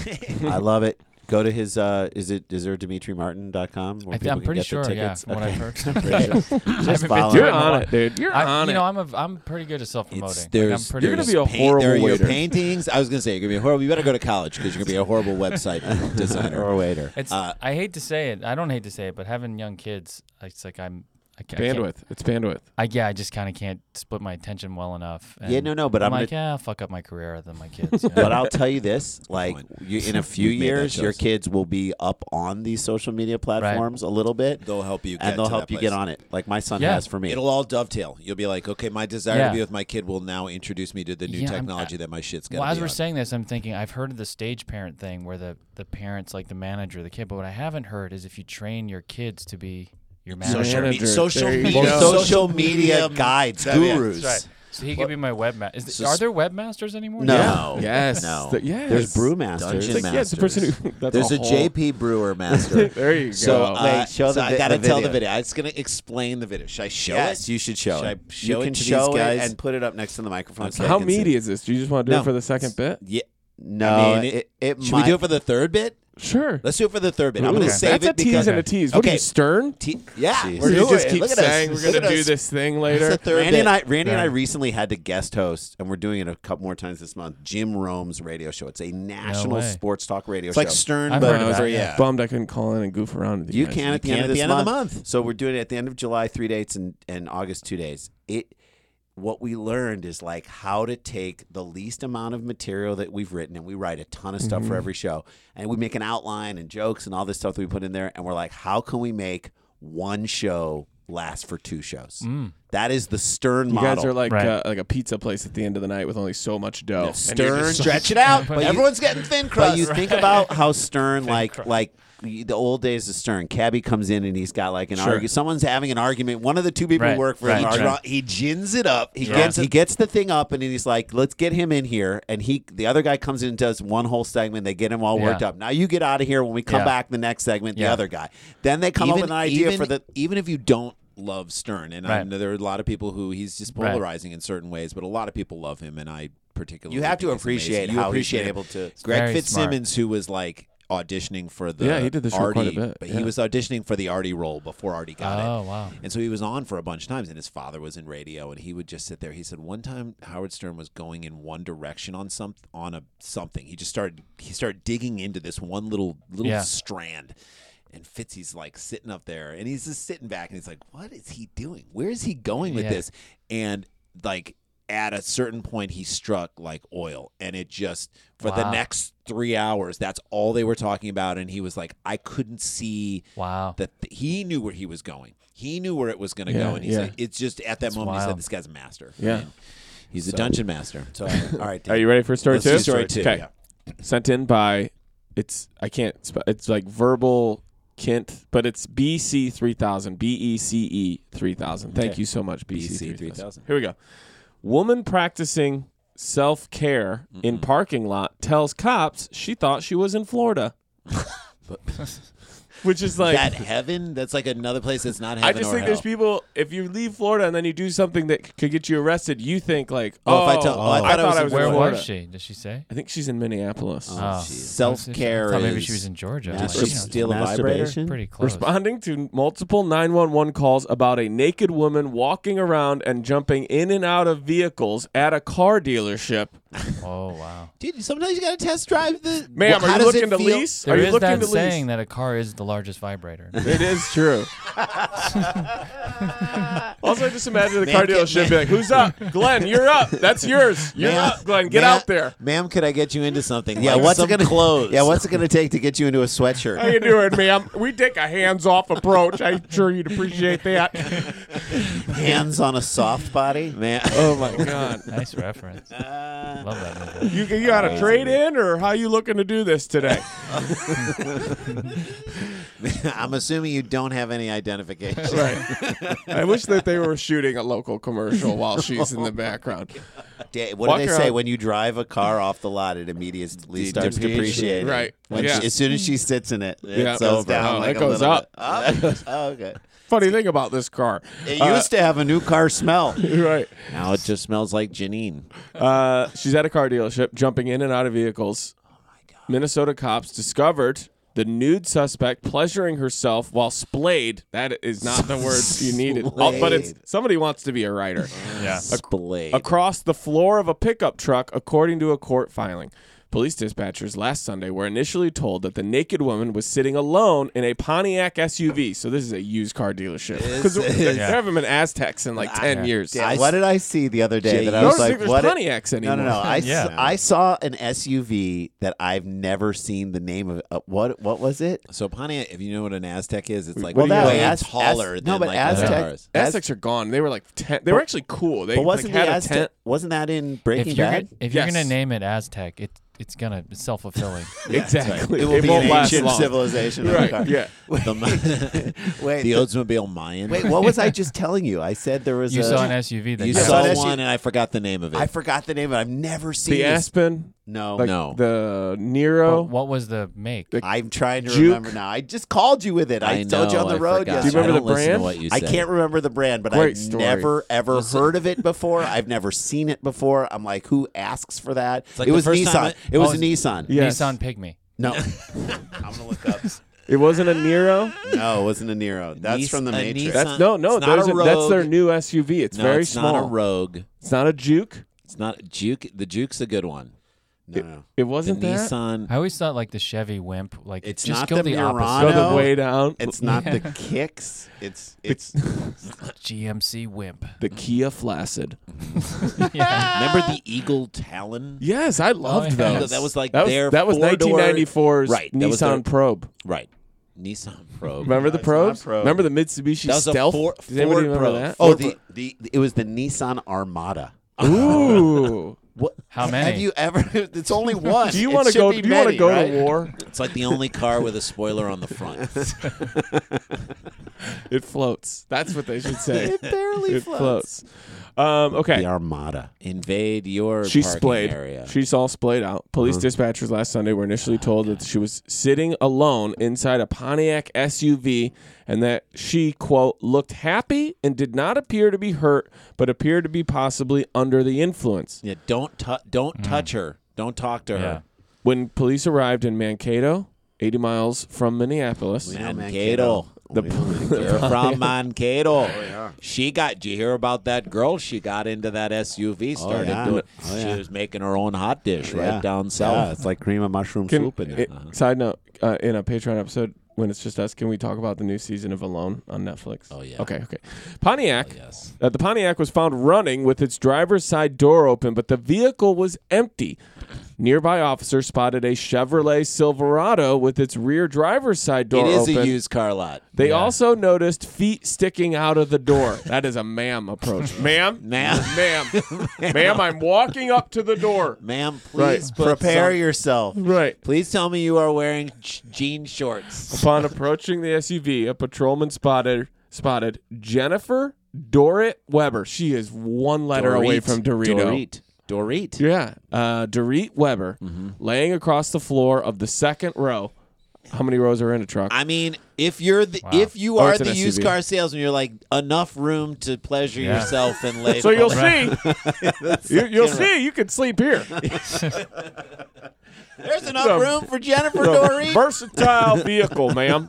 I love it. Go to his. Uh, is it? Is there Dimitri Martin dot com? I th- I'm pretty sure. Yeah, from what I've heard. Just follow to You're it in a on while. it, dude. You're I, on you it. know, I'm a, I'm pretty good at self promoting. It's, Like, there's, I'm pretty You're good gonna at- be a horrible there are your waiter. paintings. I was gonna say you're gonna be a horrible. You better go to college because you're gonna be a horrible website designer. or a waiter. It's. Uh, I hate to say it. I don't hate to say it, but having young kids, it's like I'm. I can't, I can't- bandwidth. It's bandwidth. I yeah, I just kind of can't split my attention well enough. Yeah, and no, no, but I'm, I'm like, gonna- yeah, I'll fuck up my career than my kids. you know? But I'll tell you this: like point. you, in a few We've made that years, your choice. kids will be up on these social media platforms a little bit, They'll help you, get and they'll to help that you place. get on it, like my son Yeah. has for me. It'll all dovetail. You'll be like, okay, my desire Yeah. to be with my kid will now introduce me to the new Yeah, I'm- technology that my shit's got. well, as be we're on. saying this, I'm thinking I've heard of the stage parent thing where the the parents like the manager of the kid, but what I haven't heard is if you train your kids to be your manager. social, me- Manager. social There you media, go. social media guides, That- yeah, gurus. That's right. So he could be my webmaster. Is So are s- there webmasters anymore? No. Yes. No. The- yes. There's brewmasters. Dungeon It's like, yeah, it's the person who. That's There's a, a whole, J P Brewer master. There you go. So, uh, Wait, show so the I vi- gotta the tell the video. video. I'm just gonna explain the video. Should I show yes, it? you should show Should it. I show you it can to show these guys? it and put it up next to the microphone. Okay. so How they can see. meaty is this? Do you just want to do No. it for the second bit? Yeah. No, I mean, it, it Should might, we do it for the third bit? Sure. Let's do it for the third bit. I'm Ooh, going to save that's it a tease because and a tease. What are Okay. you, Stern? T- yeah, Jeez. we're You doing just it. keep Look at saying us. we're going Look to at do us. this thing That's later. the third Randy bit. and I, Randy and I Yeah. recently had to guest host, and we're doing it a couple more times this month. Jim Rome's radio show. It's a national way. sports talk radio It's show. like Stern, I've but heard of that, for- yeah. yeah. Bummed I couldn't call in and goof around with you. You guys. can at the can end, at of, the this end of the month. month. So we're doing it at the end of July, three dates, and, and August, two days. It. What we learned is like how to take the least amount of material that we've written, and we write a ton of stuff Mm-hmm. for every show, and we make an outline and jokes and all this stuff that we put in there, and we're like, how can we make one show last for two shows? Mm. That is the Stern You model. guys are like Right. uh, like a pizza place at the end of the night with only so much dough. And you're Stern, just- stretch it out. But But you- everyone's getting thin crust. But you think about how Stern, Thin like crust. like the old days of Stern, Cabby comes in and he's got like an Sure. argument. Someone's having an argument. One of the two people Right, who work for right, him, right. he gins it up. He Yeah. gets he gets the thing up, and then he's like, "Let's get him in here." And he, the other guy comes in and does one whole segment. They get him all worked Yeah. up. Now you get out of here. When we come Yeah. back, the next segment, the Yeah. other guy. Then they come up with an idea even, for the. even if you don't love Stern, and I Right. know there are a lot of people who he's just Right. polarizing in certain ways, but a lot of people love him, and I particularly You have to think he's amazing. appreciate You how appreciate he's been him. able to. Greg Very Fitzsimmons, who was like auditioning for the Yeah, he did the show Artie, quite a bit, but yeah. he was auditioning for the Artie role before Artie got it. Oh, wow. And so he was on for a bunch of times, and his father was in radio, and he would just sit there. He said one time Howard Stern was going in one direction on some on a something. He just started he started digging into this one little little Yeah. strand. And Fitzy's like sitting up there, and he's just sitting back, and he's like, "What is he doing? Where is he going with Yeah. this?" And like at a certain point, he struck like oil, and it just for the Wow. next three hours, that's all they were talking about. And he was like, "I couldn't see Wow. that th- he knew where he was going. He knew where it was going to Yeah, go, and he yeah. said it's just at that That's moment he said, wild. "This guy's a master." Yeah. And he's a So- dungeon master. So, all right. Are you ready for story Let's two? do story two, Okay. yeah. Sent in by it's I can't spe- it's like verbal Kint, but it's B C three thousand. B E C E three thousand. Thank Okay. you so much, B B C C three three thousand. thousand. Here we go. Woman practicing self-care in parking lot tells cops she thought she was in Florida. Which is like that heaven? That's like another place that's not I heaven just or think there's hell. people. If you leave Florida and then you do something that c- could get you arrested, you think like, Oh, oh, if I tell- oh, I thought I was in in Where Florida. was she? Did she say? I think she's in Minneapolis. Oh, jeez. jeez. Self-care I thought maybe is she was in Georgia. Just Like, to you know, steal a vibrator? Masturbation? pretty close. Responding to multiple nine one one calls about a naked woman walking around and jumping in and out of vehicles at a car dealership. Oh, wow. Dude, sometimes you got to test drive the. Ma'am, Well, how are you does it looking to feel? lease? There are you is looking that to saying lease? that a car is the largest vibrator. It is true. Also, just imagine the Man, car get- dealership be like, "Who's up? Glenn, you're up. That's yours. You're Ma'am, up, Glenn. Get ma'am- out there." Ma'am, could I get you into something? Yeah, Like what's some it gonna clothes? Yeah, what's it gonna take to get you into a How sweatshirt? you doing, ma'am? We take a hands-off approach. I'm sure you'd appreciate that. Hands on a soft body, man. Oh my god. Nice reference. Love that movie. You you got a trade in, or how you looking to do this today? I'm assuming you don't have any identification. Right. I wish that they were shooting a local commercial while she's in the background. Da- What Walk do they say? around- When you drive a car off the lot, it immediately De- starts depreciate. depreciating. Right. When Yeah. she, as soon as she sits in it, it Yeah. goes Oh, down oh, like it a goes little up. bit. Oh, it goes- oh, okay. Funny thing about this car. It Uh, used to have a new car smell. Right. Now it just smells like Janine. Uh, she's at a car dealership, jumping in and out of vehicles. Minnesota cops discovered the nude suspect pleasuring herself while splayed. That is not the word you needed. Oh, but it's somebody wants to be a writer. Yeah. Splayed. Across the floor of a pickup truck, according to a court filing. Police dispatchers last Sunday were initially told that the naked woman was sitting alone in a Pontiac S U V. So this is a used car dealership. Because there Yeah. haven't been Aztecs in like ten Yeah. years. Yeah, I what did I see the other day Jay, that I I was don't like, think there's what? Pontiacs No, anymore. no, no. I, Yeah. s- I saw an S U V that I've never seen the name of. Uh, what What was it? So Pontiac, if you know what an Aztec is, it's like Well, that- way Az- taller Az- than no, but like Aztec- the cars. Az- Aztecs are gone. They were like ten. They were actually cool. They But like, wasn't had the a Aztec? tent. Wasn't that in Breaking If you're Bad? gonna, if you're Yes. gonna name it Aztec, it it's gonna it's self fulfilling. Exactly. It will be won't an last ancient long. civilization. of a Right. car. Yeah. The, Wait, the the- Oldsmobile Mayan. wait. What was I just telling you? I said there was. You a, saw an S U V that you you I saw saw one, an S U V. and I forgot the name of it. I forgot the name. of it. I've never seen The this. Aspen. No, Like No. the Nero. What, what was the make? The- I'm trying to Juke. remember now. I just called you with it. I, I told you on know, the I road forgot. yesterday. Do you remember I don't the listen to brand? what you I said. can't remember the brand, but Great I've story. never ever heard of it before. I've never seen it before. I'm like, who asks for that? like it the was first time Nissan. I- it was Oh, a Nissan. Yes. Nissan Pygmy. No. I'm gonna look up. It wasn't a Nero. No, it wasn't a Nero. That's Nis- from the a Matrix. Nissan- That's no, no. It's not there's a a- that's their Rogue. new S U V. It's no, very it's small. not a Rogue. It's not a Juke. It's not Juke. The Juke's a good one. no, no. It The wasn't that. Nissan. I always thought like the Chevy Wimp, like It's just not go the the, Murano. opposite. Go the No. way down. It's not the kicks. It's it's G M C Wimp. The Kia Flaccid. Yeah. Remember the Eagle Talon? Yes, I loved yeah. those. That was like that was, their that was four-door- nineteen ninety-four's Right, that was Nissan their- Probe. Right. Nissan Probe. Remember the it's not Probes? Probe. Remember the Mitsubishi That was a Stealth? Ford- Does anybody Ford remember Probe. that? oh Ford the, the it was the Nissan Armada. Ooh. What? How many? Have you ever? It's only one. Do you It want to should go? be Do you want to many, go right? to war? It's like the only car with a spoiler on the front. It floats. That's what they should say. It barely It floats. floats. Um, okay. The Armada. Invade your She parking splayed. area. She's all splayed out. Police dispatchers last Sunday were initially told that she was sitting alone inside a Pontiac S U V and that she, quote, looked happy and did not appear to be hurt, but appeared to be possibly under the influence. yeah, don't tou don't touch her. Don't talk to Yeah. her. When police arrived in Mankato, eighty miles from Minneapolis, We know Mankato. The- We know Mankato. You're from Mankato. Oh, yeah. She got. Did you hear about that girl? She got into that S U V. Started yeah. doing. Oh, She yeah. was making her own hot dish Yeah. right down Yeah, south. it's like cream of mushroom Can- soup in it- it. Side note, uh, in a Patreon episode, when it's just us, can we talk about the new season of Alone on Netflix? Oh, yeah. Okay, okay. Pontiac. Oh, yes. Uh, the Pontiac was found running with its driver's side door open, but the vehicle was empty. Nearby officers spotted a Chevrolet Silverado with its rear driver's side door It is open. a used car lot. They Yeah. also noticed feet sticking out of the door. That is a ma'am approach. Ma'am? Ma'am. Ma'am. Ma'am, I'm walking up to the door. Ma'am, Right. please put Prepare some- yourself. Right. Please tell me you are wearing j- jean shorts. Upon approaching the S U V, a patrolman spotted spotted Jennifer Dorit Weber. She is one letter away Dorit. from Dorito. Dorit. Dorit. Yeah, uh, Dorit Weber, laying across the floor of the second row. How many rows are in a truck? I mean, if you're the Wow. if you Oh, are it's an the S U V. used car salesman, you're like enough room to pleasure Yeah. yourself and lay. so you'll Right. see. you, you'll see. You can sleep here. There's enough The- room for Jennifer The Dorit. versatile vehicle, ma'am.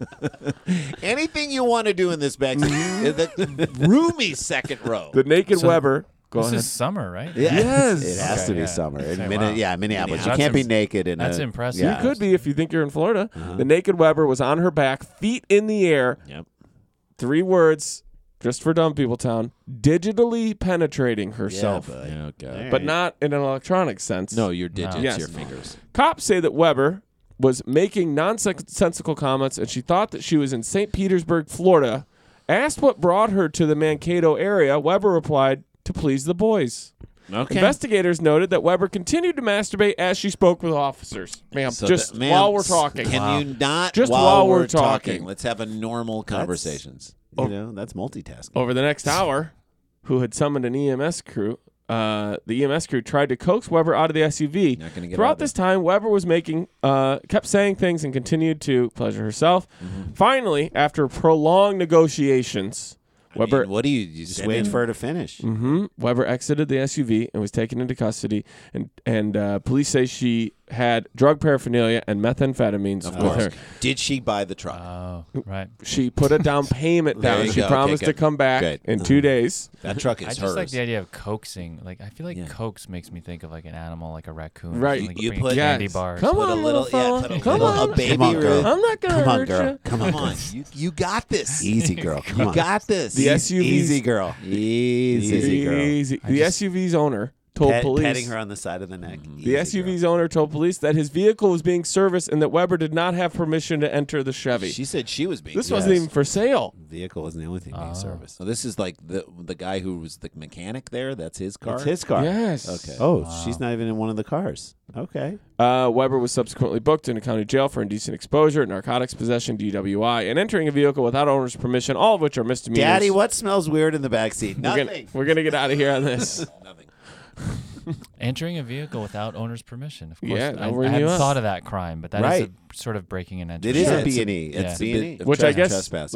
Anything you want to do in this back seat. The roomy second row. The naked So- Weber. Go this ahead. is summer, right? Yes. It has Okay, to be yeah. summer. In Okay, Minne- wow. Yeah, Minneapolis. You That's can't be im- naked in that's a, impressive. Yeah. You could be if you think you're in Florida. The naked Weber was on her back, feet in the air. Yep. Three words, just for dumb people town. Digitally penetrating herself. bud. Okay. But not in an electronic sense. No, your digits, Yes. your fingers. Cops say that Weber was making nonsensical comments and she thought that she was in Saint Petersburg, Florida. Asked what brought her to the Mankato area, Weber replied, to please the boys. Okay. Investigators noted that Weber continued to masturbate as she spoke with officers. Ma'am, So just that- ma'am, while we're talking. Can you not Just while, while we're, we're talking. Let's have a normal conversations. You know, that's multitasking. Over the next hour, who had summoned an E M S crew, uh, the E M S crew tried to coax Weber out of the S U V. Not gonna get out Throughout of this time, Weber was making, uh, kept saying things and continued to pleasure herself. Mm-hmm. Finally, after prolonged negotiations, I Weber mean, what do you, you Just send wait in- for her to finish. hmm Weber exited the S U V and was taken into custody. And and uh, police say she had drug paraphernalia and methamphetamines Of with course. her. Did she buy the truck? Oh, right. She put a down payment There down. you She go. Okay, promised to good. come back Good. in two days. that truck is I just hers. like the idea of coaxing. Like I feel like Yeah. coax makes me think of like an animal, like a raccoon. Right. Like You bring put- candy Yes. bars. Come Put on, a little, little yeah, fella. put a Come little, on. a baby Come on, girl. Ruth. I'm not gonna Come on, hurt girl. you. Come on, Come on, you you got this. Easy, girl. Come You on. got this. The S U V's Easy, girl. Easy, Easy, girl. easy. I The just- S U V's owner told Pet- police. petting her on the side of the neck. Mm-hmm. The Easy, S U V's girl. owner told police that his vehicle was being serviced and that Weber did not have permission to enter the Chevy. She said she was being. This serviced. wasn't even for sale. Vehicle wasn't the only thing being Oh. serviced. So this is like the the guy who was the mechanic there. That's his car. It's his car. Yes. Okay. Oh, Wow. she's not even in one of the cars. Okay. Uh, Weber was subsequently booked into county jail for indecent exposure, narcotics possession, D W I, and entering a vehicle without owner's permission, all of which are misdemeanors. Daddy, what smells weird in the backseat? We're Nothing. gonna, we're gonna get out of here on this. Nothing. Entering a vehicle without owner's permission. Of course, Yeah, I, they'll I ring hadn't you up. thought of that crime, but that is Right. a sort of breaking and entering. It is Yeah, a it's B a- and E. it's It's a B bit and E. of Which I Trespass. guess, Trespassing. like,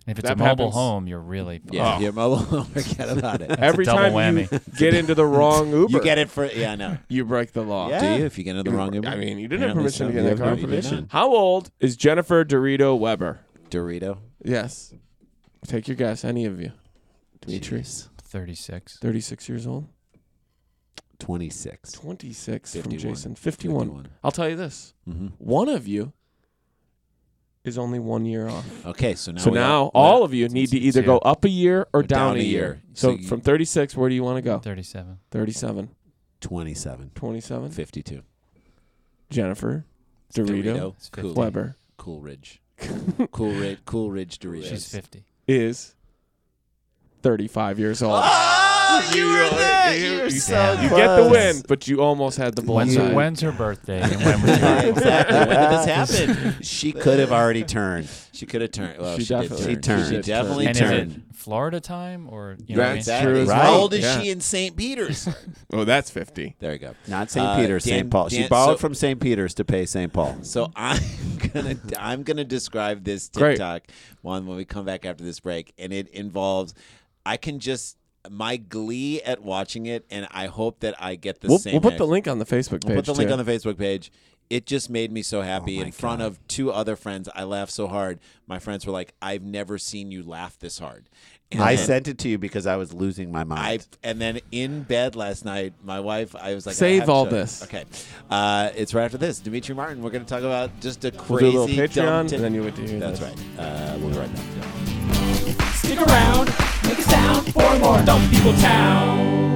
If it's That a mobile happens- home, you're really Yeah, Oh. your mobile home. Forget about it. Every double time whammy. you get into the wrong Uber, You get it for yeah, no. you break the law. Do you if you get into the wrong Uber? I mean, you didn't have Apparently permission so. to get You in that have car. no permission. How old is Jennifer Dorito Weber? Dorito. Yes. Take your guess, any of you. Dimitri, Jeez. thirty-six. thirty-six years old. twenty-six. twenty-six from fifty-one. Jason. fifty-one. fifty-one. I'll tell you this. Mm-hmm. One of you is only one year off. Okay, so now so we now all, all of you need to either two. go up a year or, Or down, a year. So, So you- from thirty-six, where do you want to go? thirty-seven. thirty-seven. twenty-seven. twenty-seven. fifty-two. Jennifer Dorito It's fifty. Cool. Weber Coolridge. Coolridge. Coolridge Doritos. She's fifty. is thirty-five years old. Oh, you were there. You- You were you- so You close. get the win, but you almost had the When's her, bullseye. when's her birthday? And when was your Exactly. When did this happen? She could have already turned. She could have turned. Well, She she, did definitely- turn. She turned. She definitely And is it turned. Florida time or you know what I mean? That's Exactly. true as How well. old is Yeah. she in Saint Peter's? Oh, that's fifty. There you go. Not Saint Uh, Peter's, Dan- Saint Paul. She Dan- borrowed so- from Saint Peter's to pay Saint Paul. So I'm gonna I'm gonna describe this Great. TikTok one when we come back after this break, and it involves. I can just my glee at watching it, and I hope that I get the We'll, same. we'll put the ex- link on the Facebook page. We'll put the link too. on the Facebook page. It just made me so happy Oh my in front God. of two other friends. I laughed so hard. My friends were like, "I've never seen you laugh this hard." And I then sent it to you because I was losing my I mind. and then in bed last night, my wife, I was like, I Save have to all show you. this. Okay, uh, it's right after this. Dimitri Martin. We're going to talk about just a We'll crazy do a little dumb Patreon, tip- and then you would do That's this. right. Uh, we'll be right back. Stick around, make a sound for more Dumb People Town.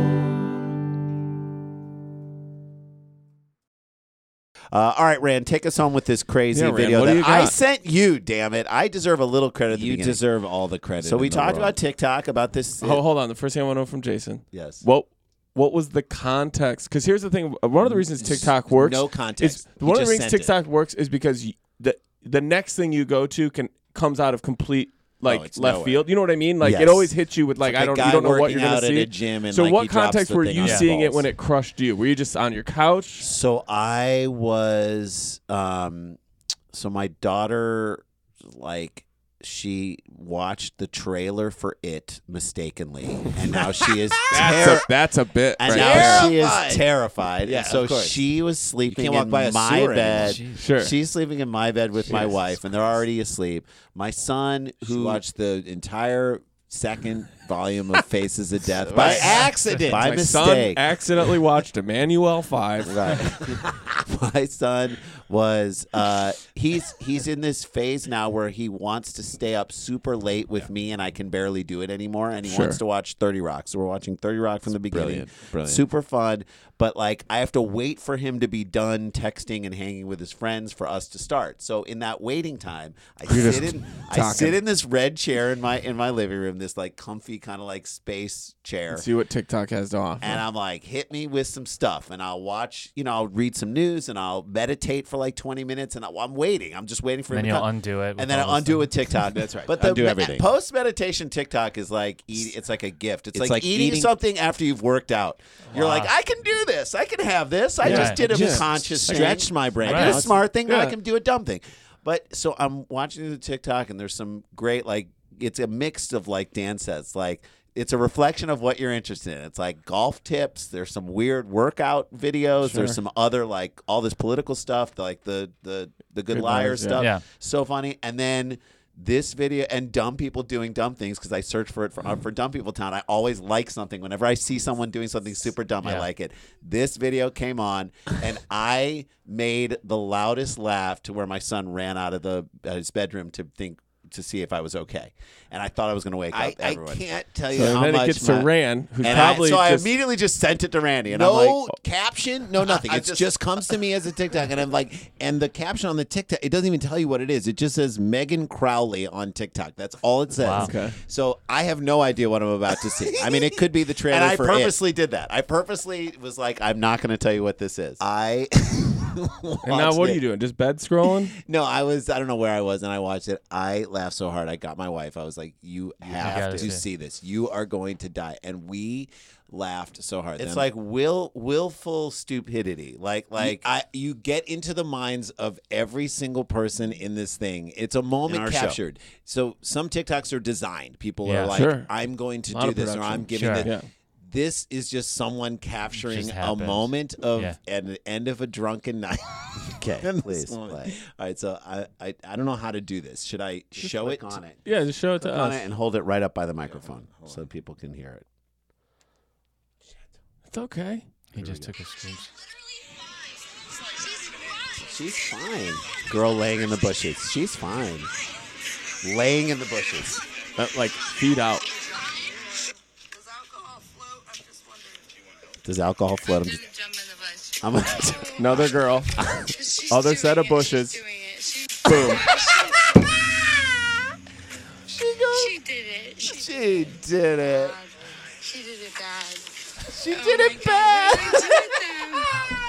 Uh, all right, Rand, take us home with this crazy Yeah, Rand, video what do that you I got? sent you. Damn it! I deserve a little credit. At the You beginning. deserve all the credit. So we in the talked world. about TikTok about this. Oh, hold on. The first thing I want to know from Jason. yes. What what was the context? Because here's the thing. One of the reasons TikTok works. No is context. He one of the just reasons sent it. TikTok works is because y- the the next thing you go to can comes out of complete like Oh, it's left nowhere. field. You know what I mean? Like Yes. it always hits you with like, Like I a don't guy you don't know what working you're gonna out at see. a gym and, so like, what he drops context the were thing you on his seeing it balls. when it crushed you? Were you just on your couch? So I was. Um, so my daughter, like, she watched the trailer for It mistakenly, and now she is That's terri- a, that's a bit. and right now there. she is Terrified. terrified. Yeah, and so of course. she was sleeping can't walk in by a my sewer bed. anymore. Jeez. Sure. She's sleeping in my bed with my Jesus wife, and they're already asleep. My son, Who who watched the entire second volume of Faces of Death by Right. accident. By My son mistake. accidentally watched Emmanuel five. Right. My son was uh, he's he's in this phase now where he wants to stay up super late with me, and I can barely do it anymore. And he Sure. wants to watch thirty Rock. So we're watching thirty Rock from the beginning. brilliant, brilliant. Super fun. But like I have to wait for him to be done texting and hanging with his friends for us to start. So in that waiting time, I You're sit just in I talking. sit in this red chair in my in my living room, this like comfy kind of like space chair. See what TikTok has to offer. And I'm like, hit me with some stuff, and I'll watch. You know, I'll read some news, and I'll meditate for like twenty minutes, and I, I'm waiting. I'm just waiting for And him then to you'll come. undo it. with and then all I'll this undo it stuff. with TikTok. That's right. But the Undo everything. post meditation TikTok is like eat, it's like a gift. It's, It's like, like eating, eating- something after you've worked out. You're Wow. like, I can do this. I can have this. I Yeah. just did a Just conscious stretched thing. my brain. I Right. did a It's- smart thing. Now I yeah. can do a dumb thing. But so I'm watching the TikTok, and there's some great like it's a mix of like Dan says like. It's a reflection of what you're interested in. It's like golf tips. There's some weird workout videos. Sure. There's some other like all this political stuff, like the the the good, Good liar Liars, yeah. stuff. Yeah. So funny. And then this video and dumb people doing dumb things because I search for it for, uh, for dumb people town. I always like something whenever I see someone doing something super dumb. I Yeah. like it. This video came on and I made the loudest laugh to where my son ran out of the uh, his bedroom to think to see if I was okay, and I thought I was going to wake I, up I everyone. can't tell you So how then much it gets my- to Rand, who's And I, probably so I just, immediately just sent it to Randy, and no I'm like, caption, no nothing. I It just- just, comes to me as a TikTok, and I'm like, and the caption on the TikTok, it doesn't even tell you what it is. It just says Megan Crowley on TikTok. That's all it says. Wow. Okay. So I have no idea what I'm about to see. I mean, it could be the trailer and I for purposely did that. I purposely was like, I'm not going to tell you what this is. I And now what are you doing? Just bed scrolling? No, I was. I don't know where I was, and I watched it. I laughed so hard. I got my wife. I was like, "You have gotta to see. see this. You are going to die." And we laughed so hard. It's Then- like will willful stupidity. Like like I, you get into the minds of every single person in this thing. It's a moment our show. captured. So some TikToks are designed. People Yeah. are like, Sure. "I'm going to Lot do of this," or production. "I'm giving Sure. this." Yeah. This is just someone capturing Just a happens. moment of Yeah. at the end of a drunken night. Okay, In this please moment. play. All right, so I, I I don't know how to do this. Should I show it Click on to- it. Yeah, just show it to Click on us. it and hold it right up by the microphone so people can hear it. It's okay. He just took a screenshot. She's fine. Girl laying in the bushes. She's fine. Laying in the bushes. Uh, like, feet out. Does alcohol float? I'm just wondering. Does alcohol float? I'm, I'm just, gonna jump in the bus. I'm gonna. Another girl. She's Other doing set of it, bushes. She's doing it. She's Boom. She did it. She She did it. bad. She did it bad. She Oh did my it God, bad. what did I do with them?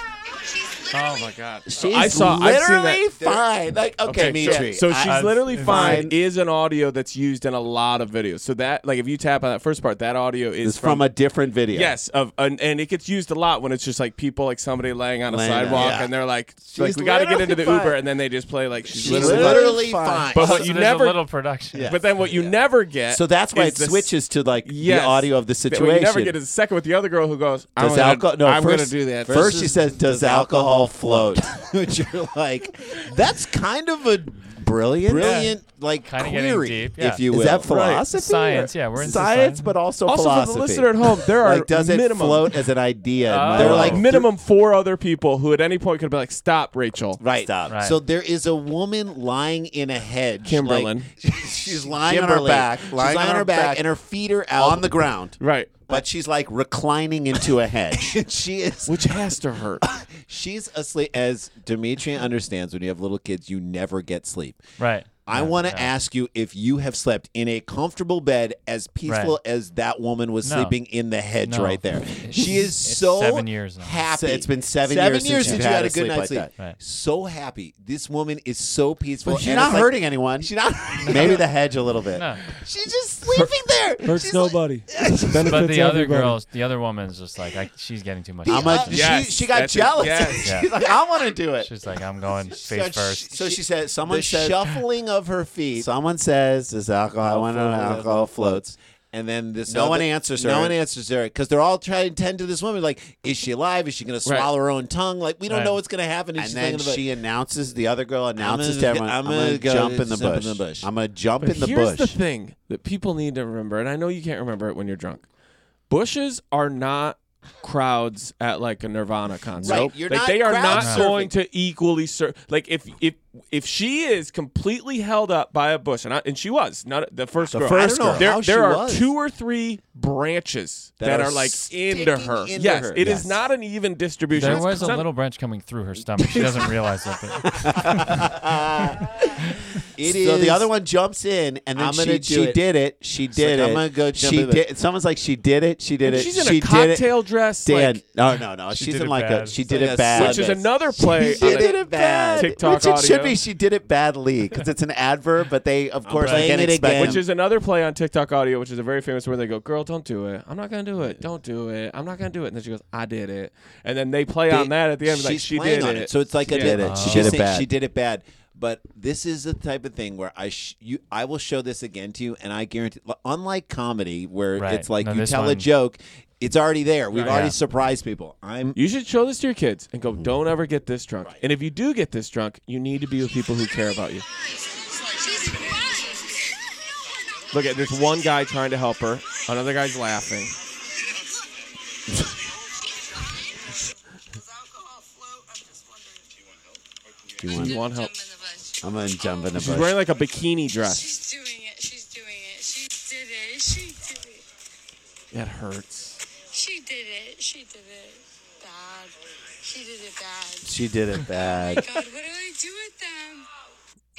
She's Oh literally my god. She's I saw. I've seen literally that. fine. Like okay, Mitri. So she's I- literally fine. fine. Is an audio that's used in a lot of videos. So that, like, if you tap on that first part, that audio is It's from a different video. yes of and, and it gets used a lot when it's just like people, like somebody laying on a Laying down, sidewalk, yeah. and they're like, like She's we got to get into the literally Uber, fine. and then they just play like she's, She's literally. literally, fine. fine. But So what you there's never, a little production. Yeah. but then what you never get. So that's why is it this- switches to like Yes. the audio of the What situation. you never get is the second with the other girl who goes, I'm Does gonna, alcohol? No, I'm first, gonna do that. First, she says, "Does alcohol float?" Which you're like, that's kind of a brilliant, brilliant, like Kinda getting query, deep, yeah. if you will. Is that philosophy? Science, or- yeah, we're into science, science. but also, Also, philosophy. for the listener at home, there are like, does it minimum, float as an idea? Oh. There They're are like like minimum four other people who at any point could be like, "Stop, Rachel." Right. Stop. Right. So there is a woman lying in a hedge. Kimberlyn. like- she's lying on her Kimberly. back. Lying she's lying on on her her back, back. and her feet are out on the ground, Right. but she's like reclining into a hedge. And she is. Which has to hurt. She's asleep. As Dimitri understands, when you have little kids, you never get sleep. Right. I Yeah, want to yeah. ask you if you have slept in a comfortable bed as peaceful Right. as that woman was No. sleeping in the hedge No. right there. It's- She is it's so seven years now. happy. So it's been seven seven years years since since you've you had had a a good sleep night's like sleep. that. Right. So happy. This woman is so peaceful. But she's and not it's like- hurting anyone. She's not. Maybe the hedge a little bit. No. She's just sleeping there. Hurts She's like- nobody. But the other girls, the other woman's just like, I, she's getting too much. The- I'm a, uh, Yes, she, she got that's it. jealous. Yes. Yeah. She's like, I want to do it. She's like, I'm going face So she- first. So she said, someone the says, shuffling of her feet. someone says, does alcohol, I want to know Alcohol alcohol floats. And then this No other- one answers her. No one answers her because they're all trying to tend to this woman. Like, is she alive? Is she going to Right. swallow her own tongue? Like, we don't Right. know what's going to happen. And she's then thinking about- she announces, the other girl announces gonna- to everyone, I'm I'm, gonna going to go jump in the jump bush. in the bush. I'm going to jump But in the here's bush. the thing that people need to remember, and I know you can't remember it when you're drunk. Bushes are not crowds at like a Nirvana concert. Right, you're like not they are crowd not surfing. going to equally serve. Like if if if she is completely held up by a bush, and I, and she was not the first The girl. first I don't know girl. There, how there she are was. two or three branches that, That are, are like sticking into her. into yes, her. it is Yes. not an even distribution. There It's was a some- little branch coming through her stomach. She doesn't realize that. It so is- the other one jumps in, and then I'm she, gonna do she it. did it. She did like, it. I'm gonna go jump she in the- did. Someone's like, she did it. She did And it. she's in she a did it. cocktail dress. Dan, like, no, no, no. She She's did in it like a. bad. She It's did like it a bad. which is Sundays. another play. She on did a it bad. TikTok Which it should audio. be. She did it badly because it's an adverb, but they, of course, playing again it expect. again. Which is another play on TikTok audio, which is a very famous where they go, "Girl, don't do it. I'm not gonna do it. Don't do it. I'm not gonna do it." And then she goes, "I did it." And then they play on that at the end, like She's she playing did on it. it. So it's like a She did it. She She's did it saying bad. She did it bad. But this is the type of thing where I sh- you I will show this again to you, and I guarantee, unlike comedy where Right. it's like No, you this tell a one- joke, it's already there. We've Right. already Yeah. surprised people. I'm You should show this to your kids and go, "Don't ever get this drunk." And if you do get this drunk, you need to be with people who care about you. She's fine. Look at there's one guy trying to help her, another guy's laughing. Does alcohol float? I'm just wondering. Do you want- You want help? Jump in the bus. I'm gonna jump in the She's bush. wearing like a bikini dress. She's doing it. She's doing it. She did it. She did it. That hurts. She did it. She did it. Bad. She did it bad. She did it Oh my bad. God, what do I do with them?